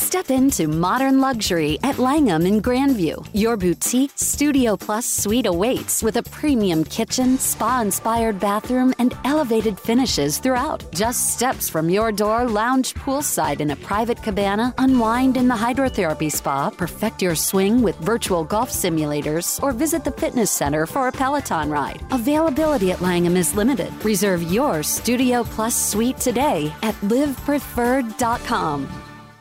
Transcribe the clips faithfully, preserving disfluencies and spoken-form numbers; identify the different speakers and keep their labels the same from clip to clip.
Speaker 1: Step into modern luxury at Langham in Grandview. Your boutique Studio Plus suite awaits with a premium kitchen, spa-inspired bathroom, and elevated finishes throughout. Just steps from your door, lounge poolside in a private cabana, unwind in the hydrotherapy spa, perfect your swing with virtual golf simulators, or visit the fitness center for a Peloton ride. Availability at Langham is limited. Reserve your Studio Plus suite today at live preferred dot com.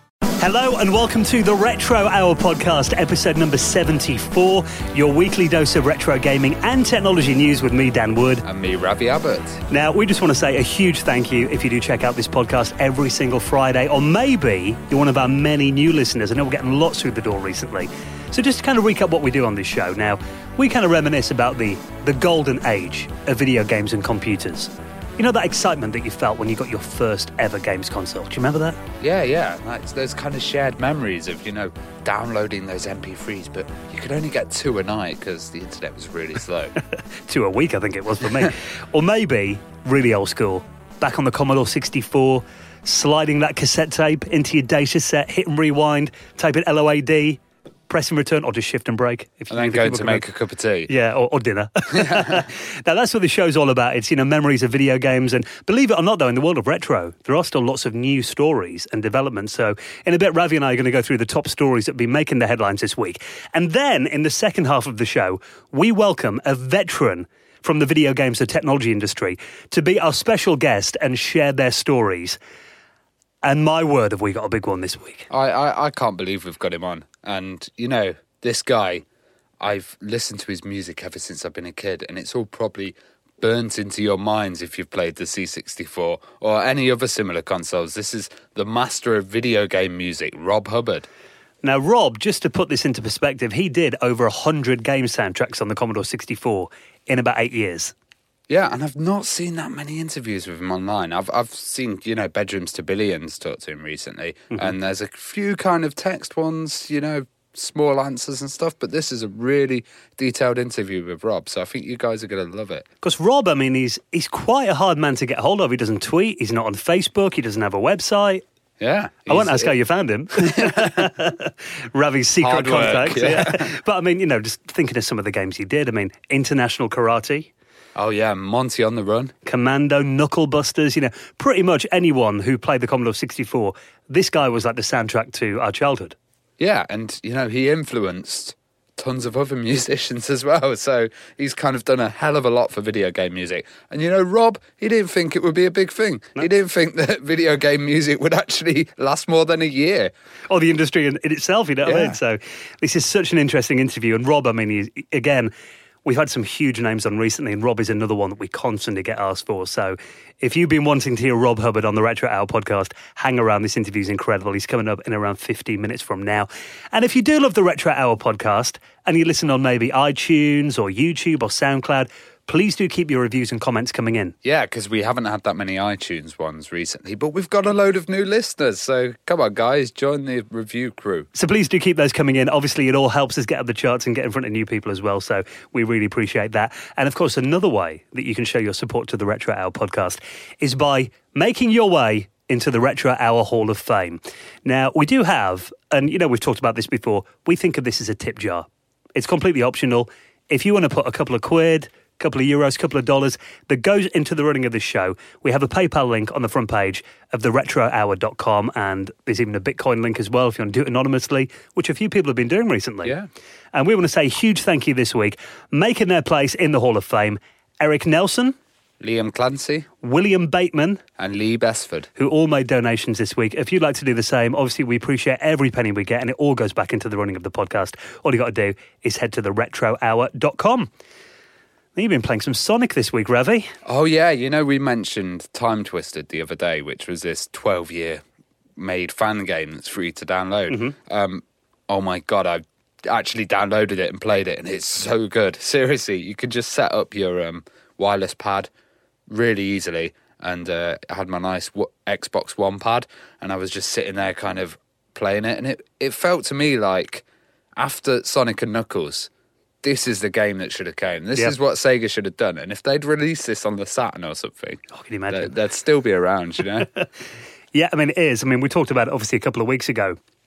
Speaker 2: Hello and welcome to the Retro Hour podcast, episode number seventy-four, your weekly dose of retro gaming and technology news with me, Dan Wood.
Speaker 3: And me, Ravi Abbott.
Speaker 2: Now, we just want to say a huge thank you if you do check out this podcast every single Friday, or maybe you're one of our many new listeners. I know we're getting lots through the door recently. So just to kind of recap what we do on this show. Now, we kind of reminisce about the, the golden age of video games and computers. You know that excitement that you felt when you got your first ever games console? Do you remember that?
Speaker 3: Yeah, yeah. Like, those kind of shared memories of, you know, downloading those M P threes, but you could only get two a night because the internet was really slow.
Speaker 2: Two a week, I think it was for me. Or maybe, really old school, back on the Commodore sixty-four, sliding that cassette tape into your data set, hit and rewind, type in L O A D, press and return, or just shift and break. If
Speaker 3: and then going to make a cup of tea.
Speaker 2: Yeah, or, or dinner. Now, that's what the show's all about. It's, you know, memories of video games. And believe it or not, though, in the world of retro, there are still lots of new stories and developments. So in a bit, Ravi and I are going to go through the top stories that have been making the headlines this week. And then, in the second half of the show, we welcome a veteran from the video games and technology industry to be our special guest and share their stories. And my word, have we got a big one this week.
Speaker 3: I, I, I can't believe we've got him on. And, you know, this guy, I've listened to his music ever since I've been a kid, and it's all probably burnt into your minds if you've played the C sixty-four or any other similar consoles. This is the master of video game music, Rob Hubbard.
Speaker 2: Now, Rob, just to put this into perspective, he did over one hundred game soundtracks on the Commodore sixty-four in about eight years.
Speaker 3: Yeah, and I've not seen that many interviews with him online. I've I've seen, you know, Bedrooms to Billions talk to him recently, mm-hmm. and there's a few kind of text ones, you know, small answers and stuff, but this is a really detailed interview with Rob, so I think you guys are going to love it.
Speaker 2: Because Rob, I mean, he's he's quite a hard man to get hold of. He doesn't tweet, he's not on Facebook, he doesn't have a website.
Speaker 3: Yeah.
Speaker 2: I won't ask how you found him. Ravi's secret
Speaker 3: Hard work,
Speaker 2: contacts.
Speaker 3: yeah.
Speaker 2: Yeah. But I mean, you know, just thinking of some of the games he did. I mean, International Karate.
Speaker 3: Oh, yeah, Monty on the Run.
Speaker 2: Commando, Knuckle Busters, you know, pretty much anyone who played the Commodore sixty-four, this guy was like the soundtrack to our childhood.
Speaker 3: Yeah, and, you know, he influenced tons of other musicians as well, so he's kind of done a hell of a lot for video game music. And, you know, Rob, he didn't think it would be a big thing. No. He didn't think that video game music would actually last more than a year.
Speaker 2: Or the industry in, in itself, you know what
Speaker 3: yeah.
Speaker 2: I mean? So this is such an interesting interview. And Rob, I mean, he's, again... We've had some huge names on recently, and Rob is another one that we constantly get asked for. So if you've been wanting to hear Rob Hubbard on the Retro Hour podcast, hang around. This interview is incredible. He's coming up in around fifteen minutes from now. And if you do love the Retro Hour podcast and you listen on maybe iTunes or YouTube or SoundCloud, please do keep your reviews and comments coming in.
Speaker 3: Yeah, because we haven't had that many iTunes ones recently, but we've got a load of new listeners. So come on, guys, join the review crew.
Speaker 2: So please do keep those coming in. Obviously, it all helps us get up the charts and get in front of new people as well. So we really appreciate that. And of course, another way that you can show your support to the Retro Hour podcast is by making your way into the Retro Hour Hall of Fame. Now, we do have, and you know, we've talked about this before, we think of this as a tip jar. It's completely optional. If you want to put a couple of quid, couple of euros, couple of dollars that goes into the running of this show, we have a PayPal link on the front page of the retro hour dot com, and there's even a Bitcoin link as well if you want to do it anonymously, which a few people have been doing recently.
Speaker 3: Yeah.
Speaker 2: And we want to say a huge thank you this week, making their place in the Hall of Fame, Eric Nelson,
Speaker 3: Liam Clancy,
Speaker 2: William Bateman,
Speaker 3: and Lee Besford,
Speaker 2: who all made donations this week. If you'd like to do the same, obviously we appreciate every penny we get, and it all goes back into the running of the podcast. All you got to do is head to the retro hour dot com. You've been playing some Sonic this week, Ravi.
Speaker 3: Oh, yeah. You know, we mentioned Time Twisted the other day, which was this twelve-year made fan game that's free to download. Mm-hmm. Um, oh, my God, I actually downloaded it and played it, and it's so good. Seriously, you could just set up your um, wireless pad really easily, and uh, I had my nice w- Xbox One pad, and I was just sitting there kind of playing it, and it, it felt to me like after Sonic and Knuckles, this is the game that should have came. This yep. is what Sega should have done. And if they'd released this on the Saturn or something,
Speaker 2: oh, can you imagine?
Speaker 3: They'd, they'd still be around, you know?
Speaker 2: Yeah, I mean, it is. I mean, we talked about it obviously a couple of weeks ago.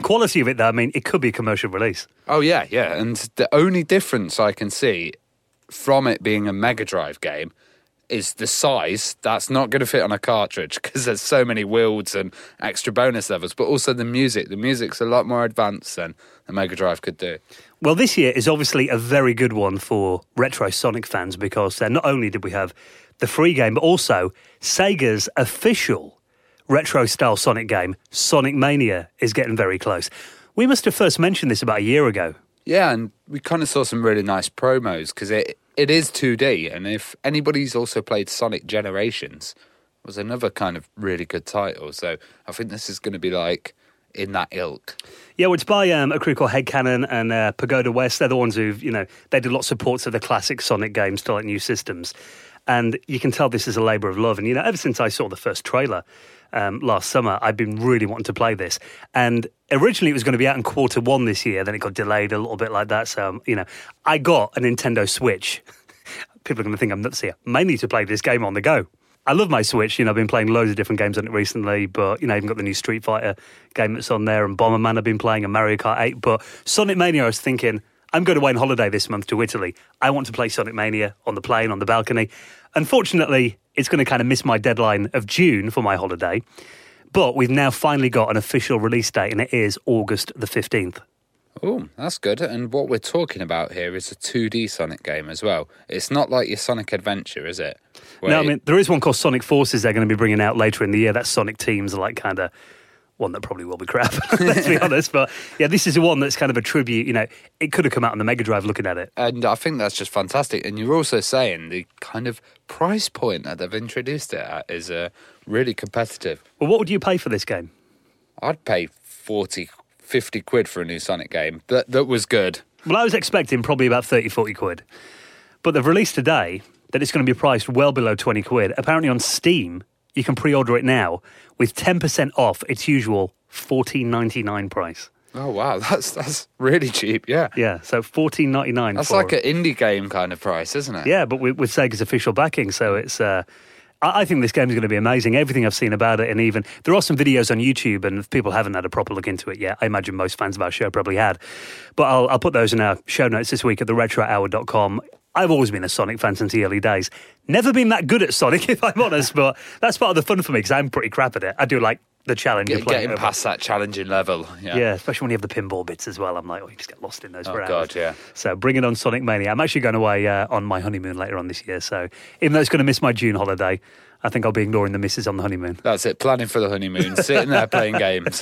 Speaker 2: quality of it, though, I mean, it could be a commercial release.
Speaker 3: Oh, yeah, yeah. And the only difference I can see from it being a Mega Drive game is the size. That's not going to fit on a cartridge because there's so many wields and extra bonus levels, but also the music. The music's a lot more advanced than the Mega Drive could do.
Speaker 2: Well, this year is obviously a very good one for retro Sonic fans because uh, not only did we have the free game, but also Sega's official retro-style Sonic game, Sonic Mania, is getting very close. We must have first mentioned this about a year ago.
Speaker 3: Yeah, and we kind of saw some really nice promos because it, it is two D, and if anybody's also played Sonic Generations, it was another kind of really good title, so I think this is going to be like in that ilk.
Speaker 2: Yeah, well, it's by um, a crew called Headcanon and uh, Pagoda West. They're the ones who've, you know, they did lots of ports of the classic Sonic games to like new systems. And you can tell this is a labour of love. And, you know, ever since I saw the first trailer um, last summer, I've been really wanting to play this. And originally it was going to be out in quarter one this year. Then it got delayed a little bit like that. So, um, you know, I got a Nintendo Switch. People are going to think I'm nuts here. Mainly to play this game on the go. I love my Switch. You know, I've been playing loads of different games on it recently. But, you know, I even got the new Street Fighter game that's on there. And Bomberman I've been playing and Mario Kart eight. But Sonic Mania, I was thinking, I'm going away on holiday this month to Italy. I want to play Sonic Mania on the plane, on the balcony. Unfortunately, it's going to kind of miss my deadline of June for my holiday. But we've now finally got an official release date, and it is August the fifteenth.
Speaker 3: Oh, that's good. And what we're talking about here is a two D Sonic game as well. It's not like your Sonic Adventure, is it? Where
Speaker 2: no, I mean, there is one called Sonic Forces they're going to be bringing out later in the year. That's Sonic Teams, are like kind of one that probably will be crap, let's be honest. But yeah, this is the one that's kind of a tribute. You know, it could have come out on the Mega Drive looking at it.
Speaker 3: And I think that's just fantastic. And you're also saying the kind of price point that they've introduced it at is uh, really competitive.
Speaker 2: Well, what would you pay for this game?
Speaker 3: I'd pay forty, fifty quid for a new Sonic game. That, that was good.
Speaker 2: Well, I was expecting probably about thirty, forty quid. But they've released today that it's going to be priced well below twenty quid. Apparently on Steam, you can pre-order it now with ten percent off its usual fourteen ninety-nine price.
Speaker 3: Oh, wow. That's that's really cheap, yeah.
Speaker 2: Yeah, so fourteen ninety-nine.
Speaker 3: That's
Speaker 2: for,
Speaker 3: like an indie game kind of price, isn't it?
Speaker 2: Yeah, but with, with Sega's official backing, so it's... Uh, I, I think this game is going to be amazing. Everything I've seen about it, and even... There are some videos on YouTube, and if people haven't had a proper look into it yet, I imagine most fans of our show probably had. But I'll, I'll put those in our show notes this week at the retro hour dot com. I've always been a Sonic fan since the early days. Never been that good at Sonic, if I'm honest, but that's part of the fun for me because I'm pretty crap at it. I do like the challenge
Speaker 3: Get,
Speaker 2: of playing
Speaker 3: Getting
Speaker 2: over.
Speaker 3: past that challenging level. Yeah.
Speaker 2: yeah, especially when you have the pinball bits as well. I'm like, oh, you just get lost in those
Speaker 3: Oh,
Speaker 2: for hours.
Speaker 3: God, yeah.
Speaker 2: So bring it on Sonic Mania. I'm actually going away uh, on my honeymoon later on this year, so even though it's going to miss my June holiday, I think I'll be ignoring the misses on the honeymoon.
Speaker 3: That's it, planning for the honeymoon, sitting there playing games.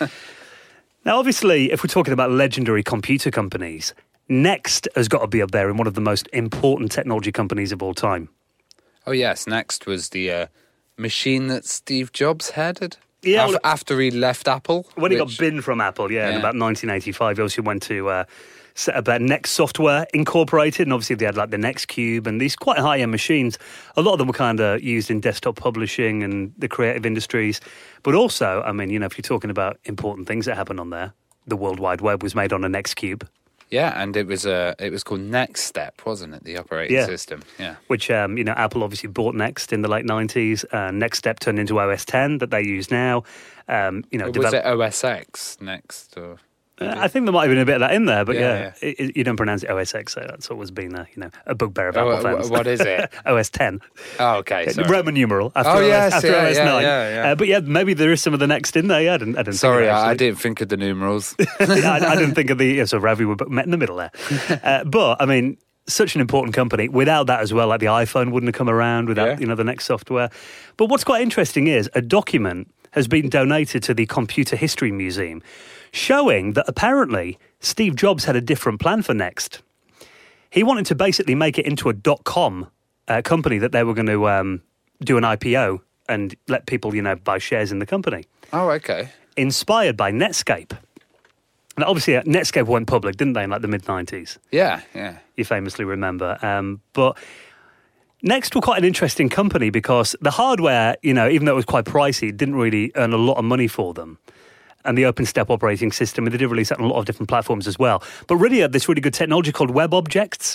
Speaker 2: Now, obviously, if we're talking about legendary computer companies, Next has got to be up there in one of the most important technology companies of all time.
Speaker 3: Oh, yes. Next was the uh, machine that Steve Jobs headed.
Speaker 2: Yeah,
Speaker 3: Af-
Speaker 2: well,
Speaker 3: after he left Apple.
Speaker 2: When he
Speaker 3: which,
Speaker 2: got binned from Apple, yeah, in
Speaker 3: Yeah.
Speaker 2: about nineteen eighty-five, he obviously went to uh, set up uh, Next Software Incorporated, and obviously they had like the Next Cube and these quite high-end machines. A lot of them were kind of used in desktop publishing and the creative industries. But also, I mean, you know, if you're talking about important things that happen on there, the World Wide Web was made on a Next Cube.
Speaker 3: Yeah, and it was uh, it was called Next Step, wasn't it? The operating
Speaker 2: Yeah.
Speaker 3: system. Yeah.
Speaker 2: Which, um, you know, Apple obviously bought Next in the late nineties. Uh, Next Step turned into O S ten that they use now. Um, you know,
Speaker 3: was
Speaker 2: develop-
Speaker 3: it O S X Next? Or
Speaker 2: Uh, I think there might have been a bit of that in there, but yeah,
Speaker 3: Yeah,
Speaker 2: It, it, you don't pronounce it O S X, so that's always been a, you know, a bugbear of
Speaker 3: Oh,
Speaker 2: Apple
Speaker 3: uh,
Speaker 2: fans.
Speaker 3: what is it?
Speaker 2: O S ten.
Speaker 3: Oh, okay. Sorry.
Speaker 2: Roman numeral after,
Speaker 3: Oh,
Speaker 2: O S,
Speaker 3: yes,
Speaker 2: after
Speaker 3: yeah,
Speaker 2: O S nine.
Speaker 3: yeah, yeah, yeah.
Speaker 2: Uh, but yeah, maybe there is some of the Next in there. Yeah, I didn't, I didn't
Speaker 3: Sorry,
Speaker 2: think of it,
Speaker 3: I, I
Speaker 2: actually.
Speaker 3: didn't think of the numerals.
Speaker 2: Yeah, I, I didn't think of the... Yeah, so Ravi were met in the middle there. Uh, but, I mean, such an important company. Without that as well, like the iPhone wouldn't have come around without,
Speaker 3: Yeah.
Speaker 2: you know, the Next software. But what's quite interesting is a document has been donated to the Computer History Museum showing that apparently Steve Jobs had a different plan for Next. He wanted to basically make it into a dot-com uh, company that they were going to um, do an I P O and let people, you know, buy shares in the company.
Speaker 3: Oh, okay.
Speaker 2: Inspired by Netscape. Now, obviously, uh, Netscape went public, didn't they, in like the mid-nineties?
Speaker 3: Yeah, yeah.
Speaker 2: You famously remember. Um, but Next were quite an interesting company because the hardware, you know, even though it was quite pricey, it didn't really earn a lot of money for them. And the OpenStep operating system, and they did release that on a lot of different platforms as well. But really had this really good technology called WebObjects.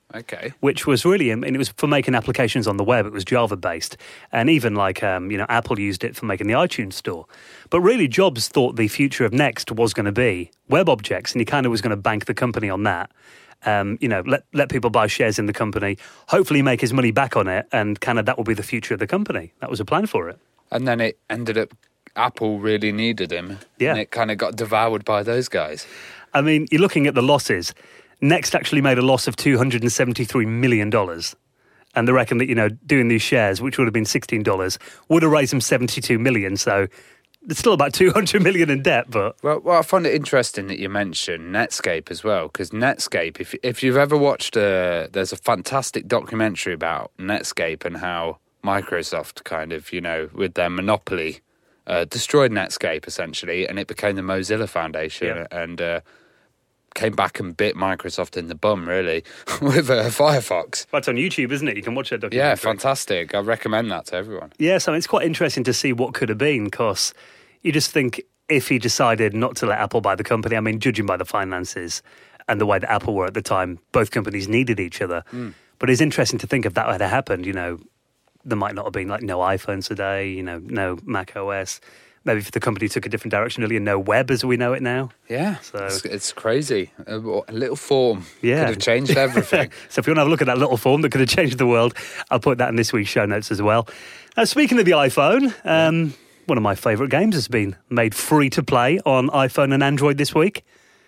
Speaker 3: Okay.
Speaker 2: Which was really, and it was for making applications on the web. It was Java based, and even like um, you know, Apple used it for making the iTunes store. But really, Jobs thought the future of Next was going to be web objects, and he kind of was going to bank the company on that. Um, you know, let let people buy shares in the company, hopefully make his money back on it, and kind of that will be the future of the company. That was a plan for it.
Speaker 3: And then it ended up, Apple really needed him,
Speaker 2: yeah.
Speaker 3: and it kind of got devoured by those guys.
Speaker 2: I mean, you're looking at the losses. Next actually made a loss of two hundred seventy-three million dollars. And they reckon that, you know, doing these shares, which would have been sixteen dollars, would have raised them seventy-two million dollars. So it's still about two hundred million dollars in debt, but...
Speaker 3: Well, well, I find it interesting that you mentioned Netscape as well, because Netscape, if if you've ever watched, a, there's a fantastic documentary about Netscape and how Microsoft kind of, you know, with their monopoly, uh, destroyed Netscape, essentially, and it became the Mozilla Foundation,
Speaker 2: yeah.
Speaker 3: and... Uh, came back and bit Microsoft in the bum, really, with uh, Firefox.
Speaker 2: That's on YouTube, isn't it? You can watch that documentary.
Speaker 3: Yeah, fantastic. I recommend that to everyone.
Speaker 2: Yeah, so it's quite interesting to see what could have been, because you just think if he decided not to let Apple buy the company, I mean, judging by the finances and the way that Apple were at the time, both companies needed each other. Mm. But it's interesting to think if that had happened, you know, there might not have been like no iPhones today, you know, no Mac O S. Maybe if the company took a different direction earlier, no web as we know it now.
Speaker 3: Yeah, so it's, it's crazy. A, a little form
Speaker 2: yeah.
Speaker 3: could have changed everything.
Speaker 2: So if you want to have a look at that little form that could have changed the world, I'll put that in this week's show notes as well. Now, speaking of the iPhone, um, yeah. one of my favourite games has been made free to play on iPhone and Android this week.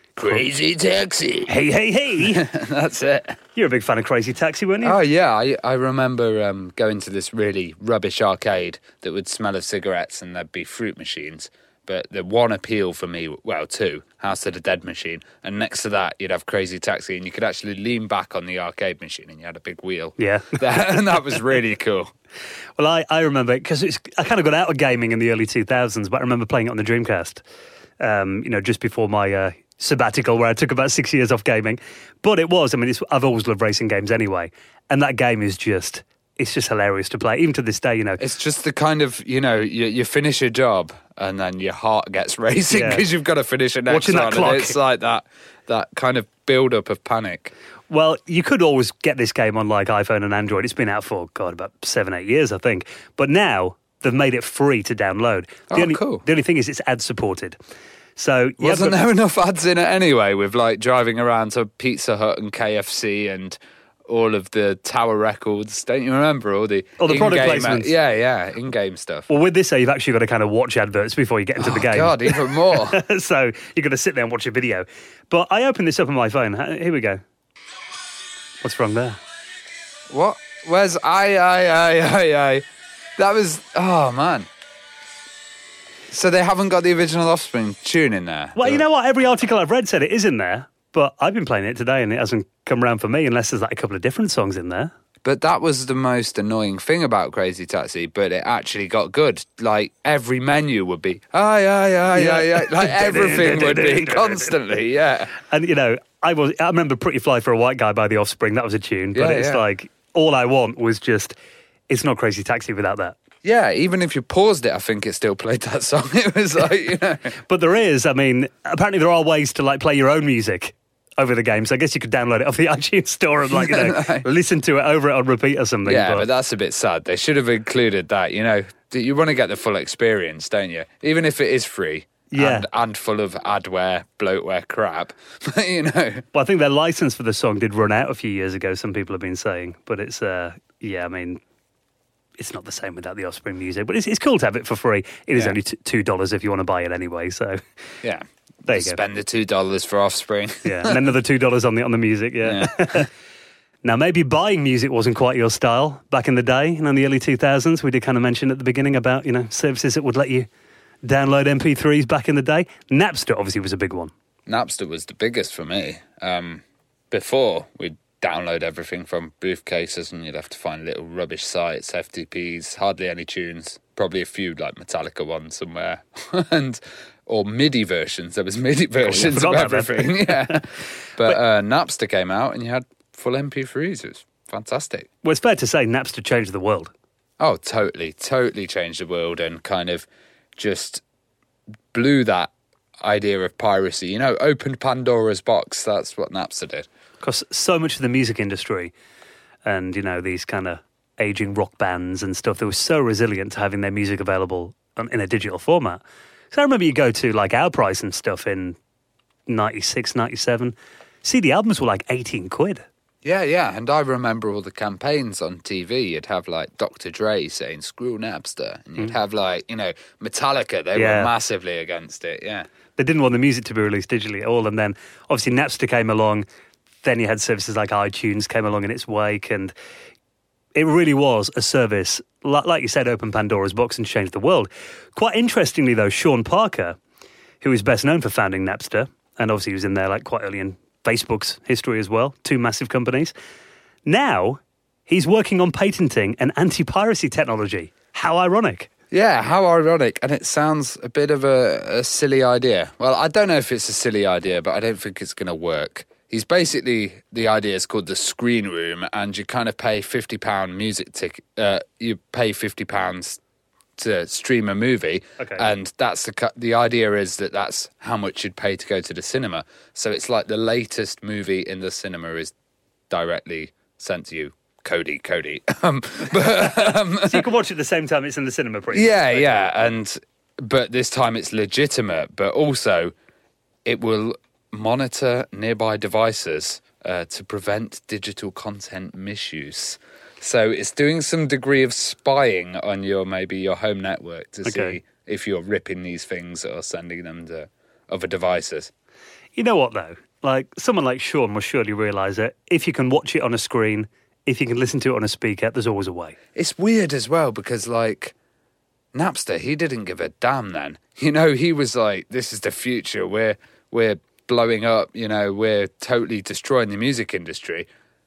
Speaker 3: Crazy Taxi.
Speaker 2: Hey, hey, hey.
Speaker 3: That's it.
Speaker 2: You're a big fan of Crazy Taxi, weren't you?
Speaker 3: Oh, yeah. I, I remember um, going to this really rubbish arcade that would smell of cigarettes and there'd be fruit machines. But the one appeal for me, well, two, House of the Dead machine. And next to that, you'd have Crazy Taxi and you could actually lean back on the arcade machine and you had a big wheel.
Speaker 2: Yeah.
Speaker 3: And that was really cool.
Speaker 2: Well, I, I remember, because I kind of got out of gaming in the early two thousands, but I remember playing it on the Dreamcast, um, you know, just before my... Uh, sabbatical where I took about six years off gaming. But it was, I mean, it's, I've always loved racing games anyway. And that game is just, it's just hilarious to play, even to this day, you know.
Speaker 3: It's just the kind of, you know, you, you finish your job and then your heart gets racing because yeah. you've got to finish a next
Speaker 2: Watching
Speaker 3: one.
Speaker 2: That clock.
Speaker 3: And it's like that, that kind of build-up of panic.
Speaker 2: Well, you could always get this game on like iPhone and Android. It's been out for, God, about seven, eight years, I think. But now they've made it free to download. The
Speaker 3: oh,
Speaker 2: only,
Speaker 3: cool.
Speaker 2: The only thing is it's ad-supported. So
Speaker 3: wasn't
Speaker 2: got,
Speaker 3: there enough ads in it anyway, with like driving around to Pizza Hut and K F C and all of the Tower Records? Don't you remember all the
Speaker 2: all the product placements?
Speaker 3: Ad- yeah, yeah, in-game stuff.
Speaker 2: Well, with this, you've actually got to kind of watch adverts before you get into
Speaker 3: oh,
Speaker 2: the game.
Speaker 3: God, even more.
Speaker 2: So you've got to sit there and watch a video. But I opened this up on my phone. Here we go. What's wrong there?
Speaker 3: What? Where's I I I I I? That was oh man. So they haven't got the original Offspring tune in there?
Speaker 2: Well, you know what? Every article I've read said it is in there, but I've been playing it today and it hasn't come around for me unless there's like a couple of different songs in there.
Speaker 3: But that was the most annoying thing about Crazy Taxi, but it actually got good. Like, every menu would be, aye, aye, aye,
Speaker 2: yeah.
Speaker 3: aye, aye. Like, everything would be constantly, yeah.
Speaker 2: And, you know, I was I remember Pretty Fly for a White Guy by The Offspring. That was a tune. But
Speaker 3: yeah,
Speaker 2: it's
Speaker 3: yeah.
Speaker 2: like, all I want was just, it's not Crazy Taxi without that.
Speaker 3: Yeah, even if you paused it, I think it still played that song. It was like, you know.
Speaker 2: But there is, I mean, apparently there are ways to, like, play your own music over the game. So I guess you could download it off the iTunes store and, like, you know, no. listen to it over it on repeat or something.
Speaker 3: Yeah,
Speaker 2: but...
Speaker 3: but that's a bit sad. They should have included that, you know. You want to get the full experience, don't you? Even if it is free.
Speaker 2: Yeah.
Speaker 3: And, and full of adware, bloatware crap, you know.
Speaker 2: Well, I think their license for the song did run out a few years ago, some people have been saying. But it's, uh, yeah, I mean... It's not the same without the Offspring music, but it's, it's cool to have it for free. It is yeah. only t- two dollars if you want to buy it anyway. So,
Speaker 3: yeah,
Speaker 2: there you
Speaker 3: Spend
Speaker 2: go.
Speaker 3: Spend the two dollars for Offspring.
Speaker 2: Yeah, and then another two dollars on the on the music. Yeah. yeah. Now, maybe buying music wasn't quite your style back in the day, and in the early two thousands. We did kind of mention at the beginning about you know services that would let you download M P threes back in the day. Napster obviously was a big one.
Speaker 3: Napster was the biggest for me. Um, before we'd download everything from briefcases and you'd have to find little rubbish sites, F T Ps, hardly any tunes, probably a few like Metallica ones somewhere, and or MIDI versions. There was MIDI versions
Speaker 2: oh, yeah,
Speaker 3: of everything, yeah. But, but uh, Napster came out and you had full M P threes. It was fantastic.
Speaker 2: Well, it's fair to say Napster changed the world.
Speaker 3: Oh, totally, totally changed the world and kind of just blew that idea of piracy. You know, opened Pandora's box. That's what Napster did.
Speaker 2: Because so much of the music industry and, you know, these kind of aging rock bands and stuff, they were so resilient to having their music available in a digital format. So I remember you go to like Our Price and stuff in ninety-six, ninety-seven. See, the albums were like eighteen quid.
Speaker 3: Yeah, yeah, and I remember all the campaigns on T V. You'd have, like, Doctor Dre saying, screw Napster. And you'd mm. have, like, you know, Metallica. They yeah. were massively against it, yeah.
Speaker 2: They didn't want the music to be released digitally at all. And then, obviously, Napster came along. Then you had services like iTunes came along in its wake. And it really was a service, like you said, opened Pandora's box and changed the world. Quite interestingly, though, Sean Parker, who is best known for founding Napster, and obviously he was in there, like, quite early in Facebook's history as well, two massive companies. Now, he's working on patenting an anti-piracy technology. How ironic.
Speaker 3: Yeah, how ironic. And it sounds a bit of a, a silly idea. Well, I don't know if it's a silly idea, but I don't think it's going to work. He's basically, the idea is called the Screen Room, and you kind of pay fifty pounds music ticket. Uh, you pay fifty pounds to stream a movie, okay. and that's the the idea is that that's how much you'd pay to go to the cinema. So it's like the latest movie in the cinema is directly sent to you. Cody, Cody. um, but, um,
Speaker 2: so you can watch it at the same time it's in the cinema, pretty
Speaker 3: Yeah,
Speaker 2: much.
Speaker 3: yeah, and but this time it's legitimate, but also it will monitor nearby devices uh, to prevent digital content misuse. So it's doing some degree of spying on your maybe your home network to okay. see if you're ripping these things or sending them to other devices.
Speaker 2: You know what, though? Like, someone like Sean will surely realise that if you can watch it on a screen, if you can listen to it on a speaker, there's always a way.
Speaker 3: It's weird as well because, like, Napster, he didn't give a damn then. You know, he was like, this is the future. We're, we're blowing up, you know, we're totally destroying the music industry.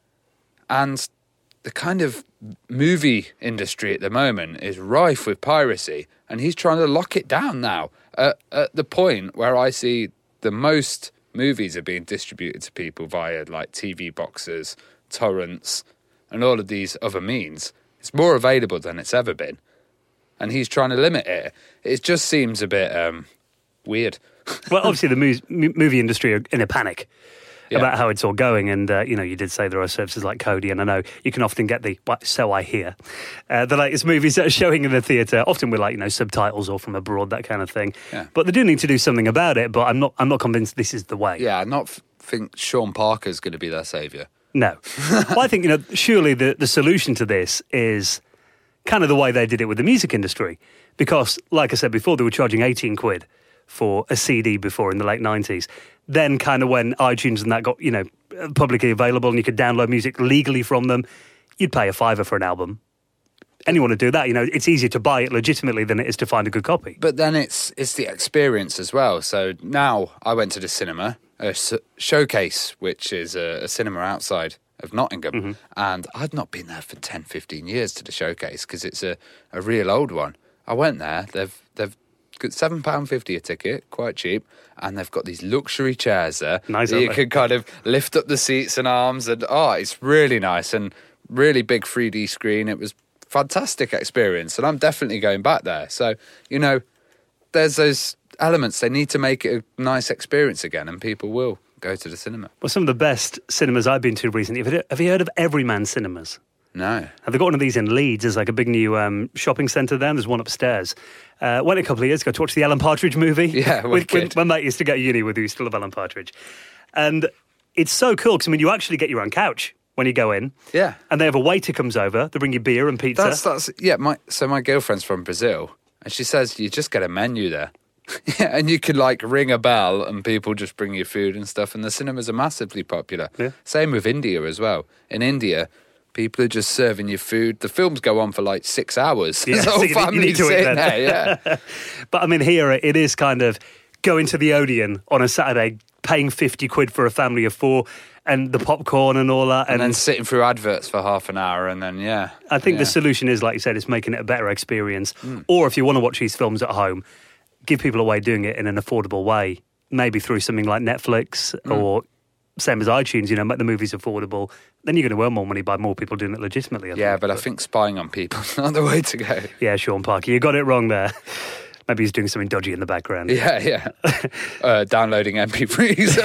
Speaker 3: And the kind of movie industry at the moment is rife with piracy, and he's trying to lock it down now. Uh, at the point where I see the most movies are being distributed to people via like T V boxes, torrents, and all of these other means, it's more available than it's ever been. And he's trying to limit it. It just seems a bit um, weird.
Speaker 2: Well, obviously the mu- movie industry are in a panic. Yeah. About how it's all going, and uh, you know, you did say there are services like Kodi, and I know you can often get the well, so I hear uh, the latest movies that are showing in the theatre, often with like you know subtitles or from abroad, that kind of thing.
Speaker 3: Yeah.
Speaker 2: But they do need to do something about it. But I'm not, I'm not convinced this is the way.
Speaker 3: Yeah, I not f- think Sean Parker's going to be their saviour.
Speaker 2: No, well, I think you know surely the the solution to this is kind of the way they did it with the music industry, because like I said before, they were charging eighteen quid for a C D before in the late nineties. Then kind of when iTunes and that got, you know, publicly available and you could download music legally from them, you'd pay a fiver for an album. Anyone would do that. You know, it's easier to buy it legitimately than it is to find a good copy.
Speaker 3: But then it's it's the experience as well. So now I went to the cinema, a Showcase, which is a, a cinema outside of Nottingham, mm-hmm. and I'd not been there for ten, fifteen years to the Showcase because it's a, a real old one. I went there, they've they've got seven pounds fifty a ticket, quite cheap, and they've got these luxury chairs there.
Speaker 2: Nice,
Speaker 3: that you can kind of lift up the seats and arms, and oh, it's really nice, and really big three D screen. It was fantastic experience, and I'm definitely going back there. So, you know, there's those elements. They need to make it a nice experience again, and people will go to the cinema.
Speaker 2: Well, some of the best cinemas I've been to recently, have you, have you heard of Everyman Cinemas?
Speaker 3: No.
Speaker 2: Have they got one of these in Leeds? There's like a big new um, shopping centre there, and there's one upstairs. Uh, went a couple of years ago to watch the Alan Partridge movie.
Speaker 3: Yeah,
Speaker 2: with, with, my mate used to go to uni with, who still love Alan Partridge. And it's so cool, because I mean, you actually get your own couch when you go in.
Speaker 3: Yeah.
Speaker 2: And they have a waiter comes over, they bring you beer and pizza.
Speaker 3: That's, that's yeah, my, so my girlfriend's from Brazil, and she says you just get a menu there. Yeah, and you can like ring a bell and people just bring you food and stuff, and the cinemas are massively popular.
Speaker 2: Yeah.
Speaker 3: Same with India as well. In India, people are just serving you food. The films go on for like six hours.
Speaker 2: Yeah, so you, you need to eat then.
Speaker 3: There, yeah.
Speaker 2: But I mean, here it is kind of going to the Odeon on a Saturday, paying fifty quid for a family of four, and the popcorn and all that.
Speaker 3: And, and then sitting through adverts for half an hour, and then, yeah.
Speaker 2: I think
Speaker 3: yeah.
Speaker 2: the solution is, like you said, is making it a better experience.
Speaker 3: Mm.
Speaker 2: Or if you want to watch these films at home, give people a way of doing it in an affordable way, maybe through something like Netflix mm. or same as iTunes, you know, make the movies affordable. Then you're going to earn more money by more people doing it legitimately. I
Speaker 3: yeah,
Speaker 2: think.
Speaker 3: but, but I think spying on people is not the way to go.
Speaker 2: Yeah, Sean Parker, you got it wrong there. Maybe he's doing something dodgy in the background.
Speaker 3: Yeah, yeah. uh, downloading M P threes.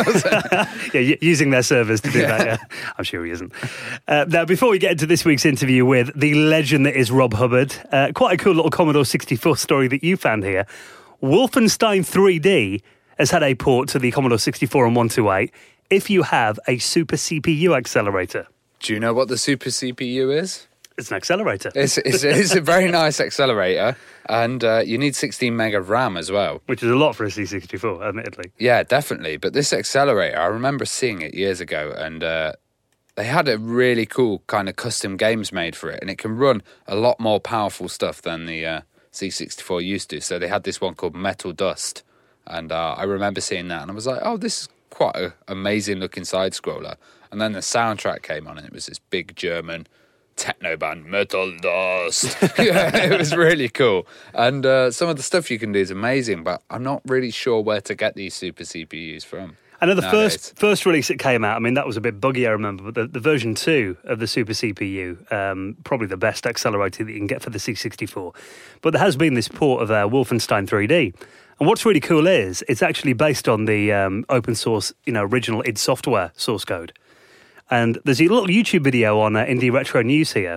Speaker 2: yeah, using their servers to do yeah. that, yeah. I'm sure he isn't. Uh, now, before we get into this week's interview with the legend that is Rob Hubbard, uh, quite a cool little Commodore sixty-four story that you found here. Wolfenstein three D has had a port to the Commodore sixty-four and one twenty-eight if you have a Super C P U accelerator.
Speaker 3: Do you know what the Super C P U is?
Speaker 2: It's an accelerator.
Speaker 3: It's, it's, it's a very nice accelerator, and uh, you need sixteen meg of RAM as well.
Speaker 2: Which is a lot for a C sixty-four, admittedly.
Speaker 3: Yeah, definitely. But this accelerator, I remember seeing it years ago, and uh, they had a really cool kind of custom games made for it, and it can run a lot more powerful stuff than the uh, C sixty-four used to. So they had this one called Metal Dust, and uh, I remember seeing that, and I was like, oh, this is quite an amazing-looking side-scroller. And then the soundtrack came on, and it was this big German techno band, Metal Dust. Yeah, it was really cool. And uh, some of the stuff you can do is amazing, but I'm not really sure where to get these Super C P Us from.
Speaker 2: I know the
Speaker 3: nowadays.
Speaker 2: first first release that came out, I mean, that was a bit buggy, I remember, but the, the version two of the Super C P U, um, probably the best accelerator that you can get for the C sixty-four. But there has been this port of uh, Wolfenstein three D. And what's really cool is it's actually based on the um, open source, you know, original id Software source code. And there's a little YouTube video on uh, Indie Retro News here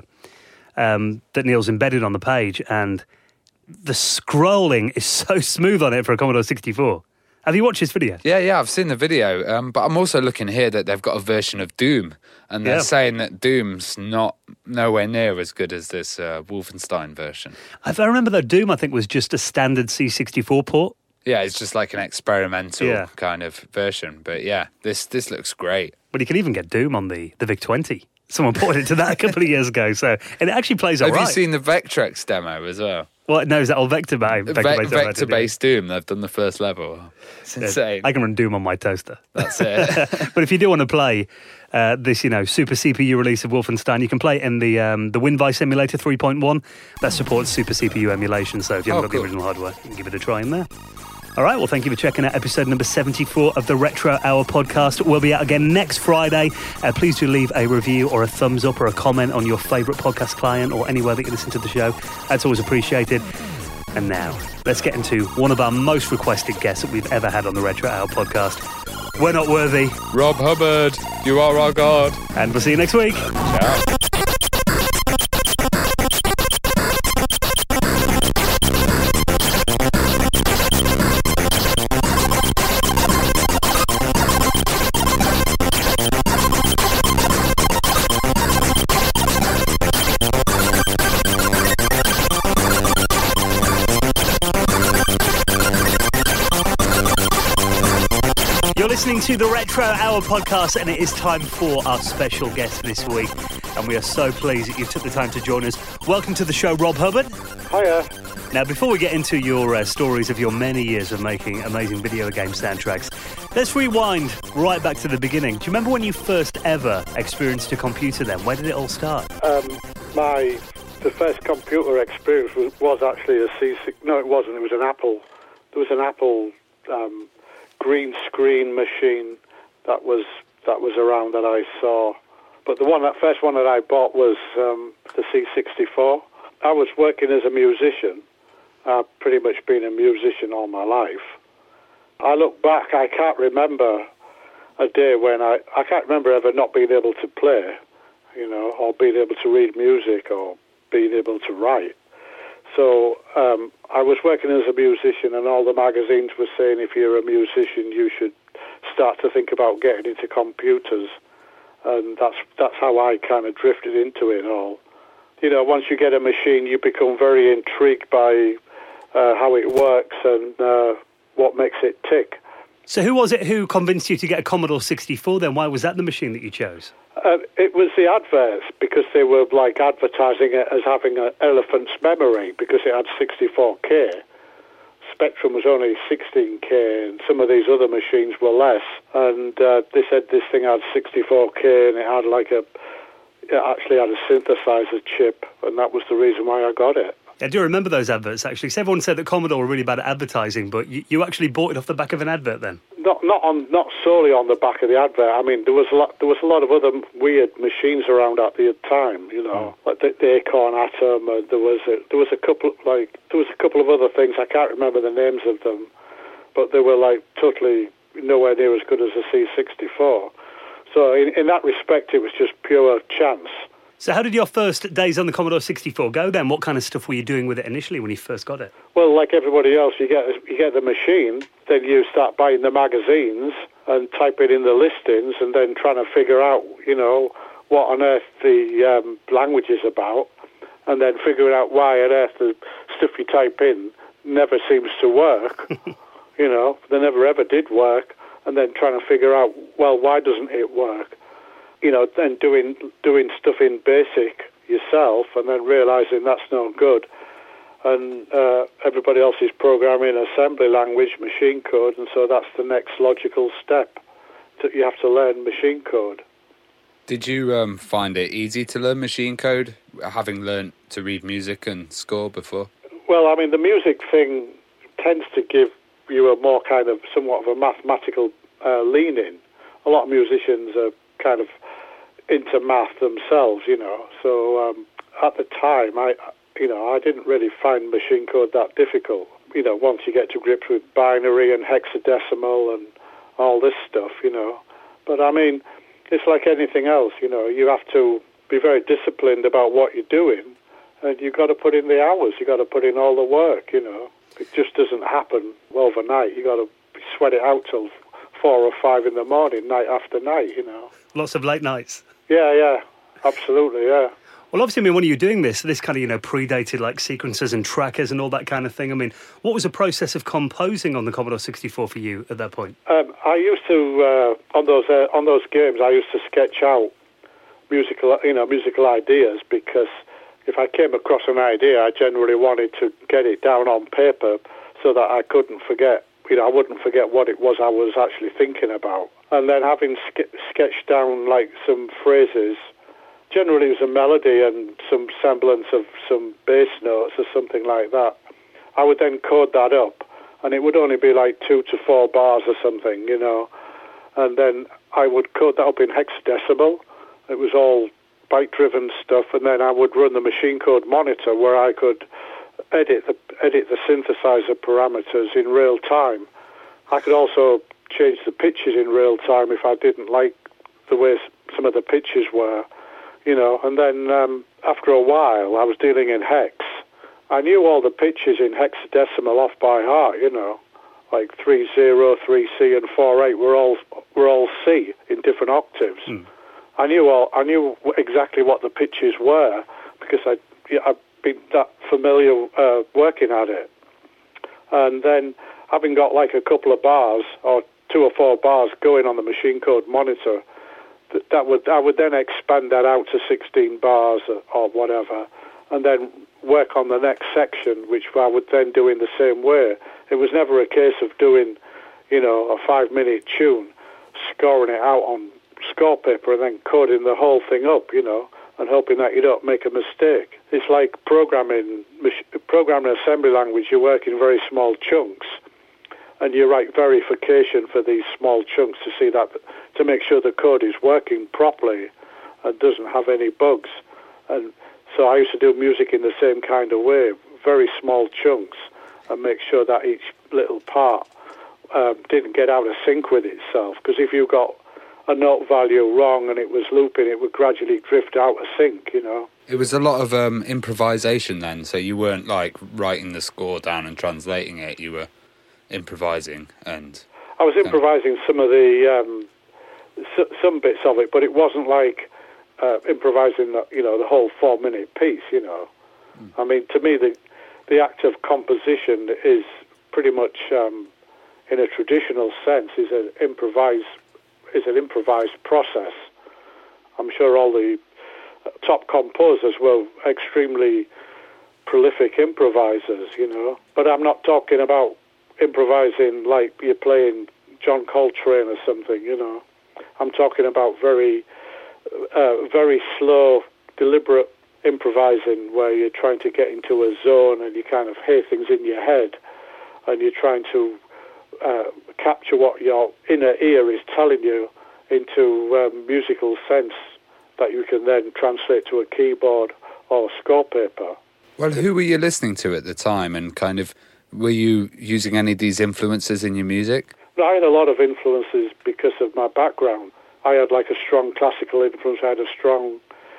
Speaker 2: um, that Neil's embedded on the page, and the scrolling is so smooth on it for a Commodore sixty-four. Have you watched this video?
Speaker 3: Yeah, yeah, I've seen the video, um, but I'm also looking here that they've got a version of Doom, and they're
Speaker 2: Yeah.
Speaker 3: saying that Doom's not nowhere near as good as this uh, Wolfenstein version.
Speaker 2: If I remember, though, Doom, I think, was just a standard C sixty-four port.
Speaker 3: Yeah, it's just like an experimental
Speaker 2: Yeah.
Speaker 3: kind of version, but yeah, this this looks great.
Speaker 2: But you can even get Doom on the, the VIC twenty. Someone ported it to that a couple of years ago, so and it actually plays all
Speaker 3: Have
Speaker 2: right.
Speaker 3: you seen the Vectrex demo as well?
Speaker 2: Well, no, is that all vector-based?
Speaker 3: Ve- Vector-based Doom, they've done the first level. It's insane.
Speaker 2: I can run Doom on my toaster.
Speaker 3: That's it.
Speaker 2: But if you do want to play uh, this, you know, Super C P U release of Wolfenstein, you can play it in the um, the WinVice emulator three point one. That supports Super C P U emulation, so if you haven't
Speaker 3: Oh,
Speaker 2: got
Speaker 3: cool.
Speaker 2: the original hardware, you can give it a try in there. All right, well, thank you for checking out episode number seventy-four of the Retro Hour podcast. We'll be out again next Friday. Uh, please do leave a review or a thumbs up or a comment on your favourite podcast client or anywhere that you listen to the show. That's always appreciated. And now, let's get into one of our most requested guests that we've ever had on the Retro Hour podcast. We're Not Worthy.
Speaker 3: Rob Hubbard, you are our God.
Speaker 2: And we'll see you next week.
Speaker 3: Ciao.
Speaker 2: You're listening to the Retro Hour podcast, and it is time for our special guest this week. And we are so pleased that you took the time to join us. Welcome to the show, Rob Hubbard.
Speaker 4: Hiya.
Speaker 2: Now, before we get into your uh, stories of your many years of making amazing video game soundtracks, let's rewind right back to the beginning. Do you remember when you first ever experienced a computer then? Where did it all start?
Speaker 4: Um, my the first computer experience was, was actually a C six. No, it wasn't. It was an Apple. There was an Apple um, green screen machine that was that was around that I saw. But the one, that first one that I bought was um, the C sixty-four. I was working as a musician. I've pretty much been a musician all my life. I look back, I can't remember a day when I, I can't remember ever not being able to play, you know, or being able to read music or being able to write. So um, I was working as a musician, and all the magazines were saying if you're a musician, you should start to think about getting into computers. And that's that's how I kind of drifted into it all. You know, once you get a machine, you become very intrigued by uh, how it works and uh, what makes it tick.
Speaker 2: So who was it who convinced you to get a Commodore sixty-four then? Why was that the machine that you chose?
Speaker 4: Uh, it was the adverts, because they were like advertising it as having an elephant's memory because it had sixty-four K. Spectrum was only sixteen K, and some of these other machines were less. And uh, they said this thing had sixty-four K, and it had like a, it actually had a synthesizer chip, and that was the reason why I got it.
Speaker 2: I do remember those adverts, actually. So everyone said that Commodore were really bad at advertising, but you, you actually bought it off the back of an advert then?
Speaker 4: not not on not solely on the back of the advert. I mean, there was a lot there was a lot of other weird machines around at the time. You know, mm. like the, the Acorn Atom. Uh, there was a, there was a couple like there was a couple of other things. I can't remember the names of them, but they were like totally nowhere near as good as the C sixty-four. So in, in that respect, it was just pure chance.
Speaker 2: So how did your first days on the Commodore sixty-four go then? What kind of stuff were you doing with it initially when you first got it?
Speaker 4: Well, like everybody else, you get you get the machine, then you start buying the magazines and typing in the listings and then trying to figure out, you know, what on earth the um, language is about, and then figuring out why on earth the stuff you type in never seems to work. You know, they never ever did work, and then trying to figure out, well, why doesn't it work? You know, then doing doing stuff in BASIC yourself, and then realising that's no good. And uh, everybody else is programming assembly language, machine code, and so that's the next logical step. That you have to learn machine code.
Speaker 3: Did you um, find it easy to learn machine code, having learnt to read music and score before?
Speaker 4: Well, I mean, the music thing tends to give you a more kind of somewhat of a mathematical uh, leaning. A lot of musicians are kind of into math themselves, you know. So um, at the time, I, you know, I didn't really find machine code that difficult. You know, once you get to grips with binary and hexadecimal and all this stuff, you know. But I mean, it's like anything else, you know. You have to be very disciplined about what you're doing, and you've got to put in the hours. You've got to put in all the work, you know. It just doesn't happen overnight. You've got to sweat it out till four or five in the morning, night after night, you know.
Speaker 2: Lots of late nights.
Speaker 4: Yeah, yeah, absolutely, yeah.
Speaker 2: Well, obviously, I mean, when you were doing this, this kind of, you know, predated like sequencers and trackers and all that kind of thing. I mean, what was the process of composing on the Commodore sixty-four for you at that point?
Speaker 4: Um, I used to, uh, on those uh, on those games, I used to sketch out musical, you know, musical ideas, because if I came across an idea, I generally wanted to get it down on paper so that I couldn't forget. You know, I wouldn't forget what it was I was actually thinking about. And then having ske- sketched down, like, some phrases, generally it was a melody and some semblance of some bass notes or something like that, I would then code that up, and it would only be like two to four bars or something, you know. And then I would code that up in hexadecimal. It was all byte-driven stuff, and then I would run the machine code monitor where I could edit the edit the synthesizer parameters in real time. I could also change the pitches in real time if I didn't like the way some of the pitches were, you know. And then um, after a while, I was dealing in hex. I knew all the pitches in hexadecimal off by heart, you know, like three zero, three C, and four eight were all were all C in different octaves. Mm. I knew all, I knew exactly what the pitches were because I I've been that familiar uh, working at it. And then having got like a couple of bars or two or four bars going on the machine code monitor, that, that would I would then expand that out to sixteen bars or, or whatever, and then work on the next section, which I would then do in the same way. It was never a case of doing, you know, a five-minute tune, scoring it out on score paper and then coding the whole thing up, you know, and hoping that you don't make a mistake. It's like programming, programming assembly language. You work in very small chunks, and you write verification for these small chunks to see that, to make sure the code is working properly and doesn't have any bugs. And so I used to do music in the same kind of way, very small chunks, and make sure that each little part um, didn't get out of sync with itself. Because if you got a note value wrong and it was looping, it would gradually drift out of sync, you know.
Speaker 3: It was a lot of um, improvisation then, so you weren't like writing the score down and translating it, you were improvising. And
Speaker 4: I was improvising some of the um, s- some bits of it, but it wasn't like uh, improvising the, you know, the whole four minute piece, you know. Mm. I mean, to me the the act of composition is pretty much um, in a traditional sense is an improvised is an improvised process. I'm sure all the top composers were extremely prolific improvisers, you know. But I'm not talking about improvising like you're playing John Coltrane or something, you know. I'm talking about very, uh, very slow, deliberate improvising where you're trying to get into a zone and you kind of hear things in your head and you're trying to uh, capture what your inner ear is telling you into um, musical sense that you can then translate to a keyboard or score paper.
Speaker 3: Well, who were you listening to at the time, and kind of were you using any of these influences in your music?
Speaker 4: I had a lot of influences because of my background. I had like a strong classical influence, I had a strong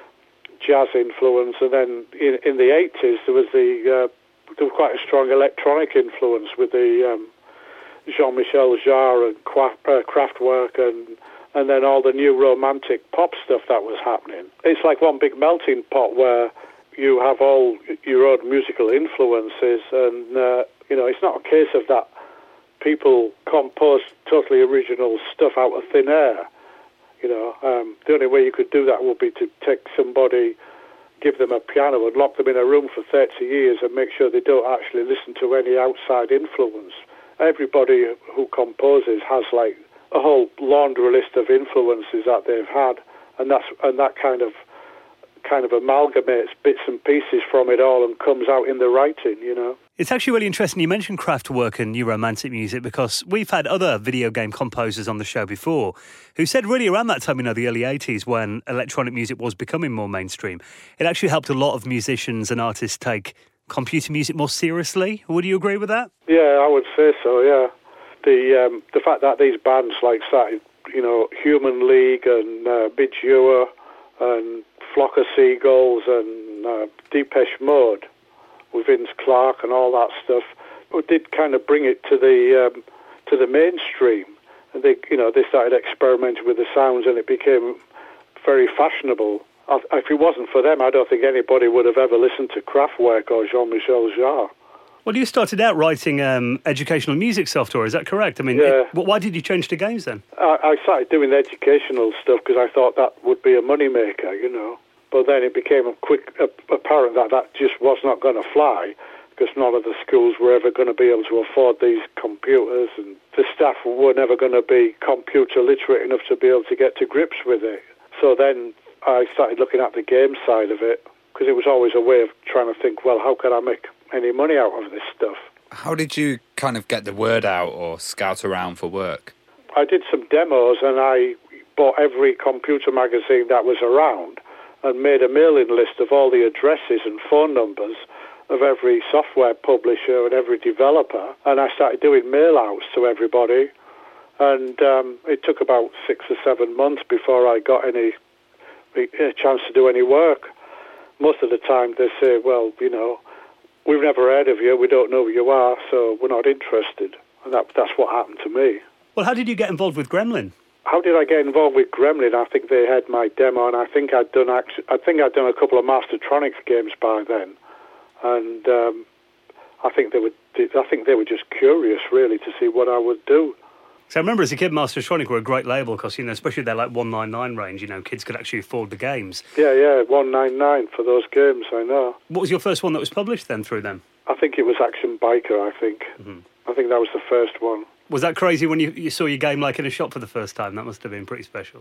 Speaker 4: jazz influence, and then in, in the eighties there was the uh, there was quite a strong electronic influence with the um, Jean-Michel Jarre and Qua- uh, Kraftwerk and and then all the new romantic pop stuff that was happening. It's like one big melting pot where you have all your own musical influences, and uh, you know, it's not a case of that people compose totally original stuff out of thin air. You know, um, the only way you could do that would be to take somebody, give them a piano and lock them in a room for thirty years and make sure they don't actually listen to any outside influence. Everybody who composes has like a whole laundry list of influences that they've had, and that's and that kind of kind of amalgamates bits and pieces from it all and comes out in the writing, you know.
Speaker 2: It's actually really interesting you mentioned Kraftwerk and new romantic music, because we've had other video game composers on the show before who said really around that time, you know, the early eighties, when electronic music was becoming more mainstream, it actually helped a lot of musicians and artists take computer music more seriously. Would you agree with that?
Speaker 4: Yeah, I would say so, yeah. The um, the fact that these bands like started, you know, Human League and uh, Midge Ure and Flock of Seagulls and uh, Depeche Mode with Vince Clarke and all that stuff, it did kind of bring it to the um, to the mainstream. And they, you know, they started experimenting with the sounds, and it became very fashionable. If it wasn't for them, I don't think anybody would have ever listened to Kraftwerk or Jean-Michel Jarre.
Speaker 2: Well, you started out writing um, educational music software, is that correct? I mean,
Speaker 4: yeah.
Speaker 2: it, why did you change to games then?
Speaker 4: I, I started doing the educational stuff because I thought that would be a moneymaker, you know. But then it became a quick uh, apparent that that just was not going to fly, because none of the schools were ever going to be able to afford these computers, and the staff were never going to be computer literate enough to be able to get to grips with it. So then I started looking at the game side of it, because it was always a way of trying to think, well, how can I make any money out of this stuff?
Speaker 3: How did you kind of get the word out or scout around for work?
Speaker 4: I did some demos, and I bought every computer magazine that was around and made a mailing list of all the addresses and phone numbers of every software publisher and every developer, and I started doing mail-outs to everybody, and um, it took about six or seven months before I got any a chance to do any work. Most of the time they say, well, you know, we've never heard of you, we don't know who you are, so we're not interested. And that, that's what happened to me.
Speaker 2: Well, how did you get involved with Gremlin?
Speaker 4: How did I get involved with Gremlin? I think they had my demo, and I think I'd done actually, I think I'd done a couple of Mastertronics games by then, and um, I think they were I think they were just curious, really, to see what I would do.
Speaker 2: So I remember as a kid, Mastertronic were a great label because, you know, especially their like one ninety-nine range, you know, kids could actually afford the games.
Speaker 4: Yeah, yeah, one ninety-nine for those games, I know.
Speaker 2: What was your first one that was published then through them?
Speaker 4: I think it was Action Biker, I think. Mm-hmm. I think that was the first one.
Speaker 2: Was that crazy when you, you saw your game like in a shop for the first time? That must have been pretty special.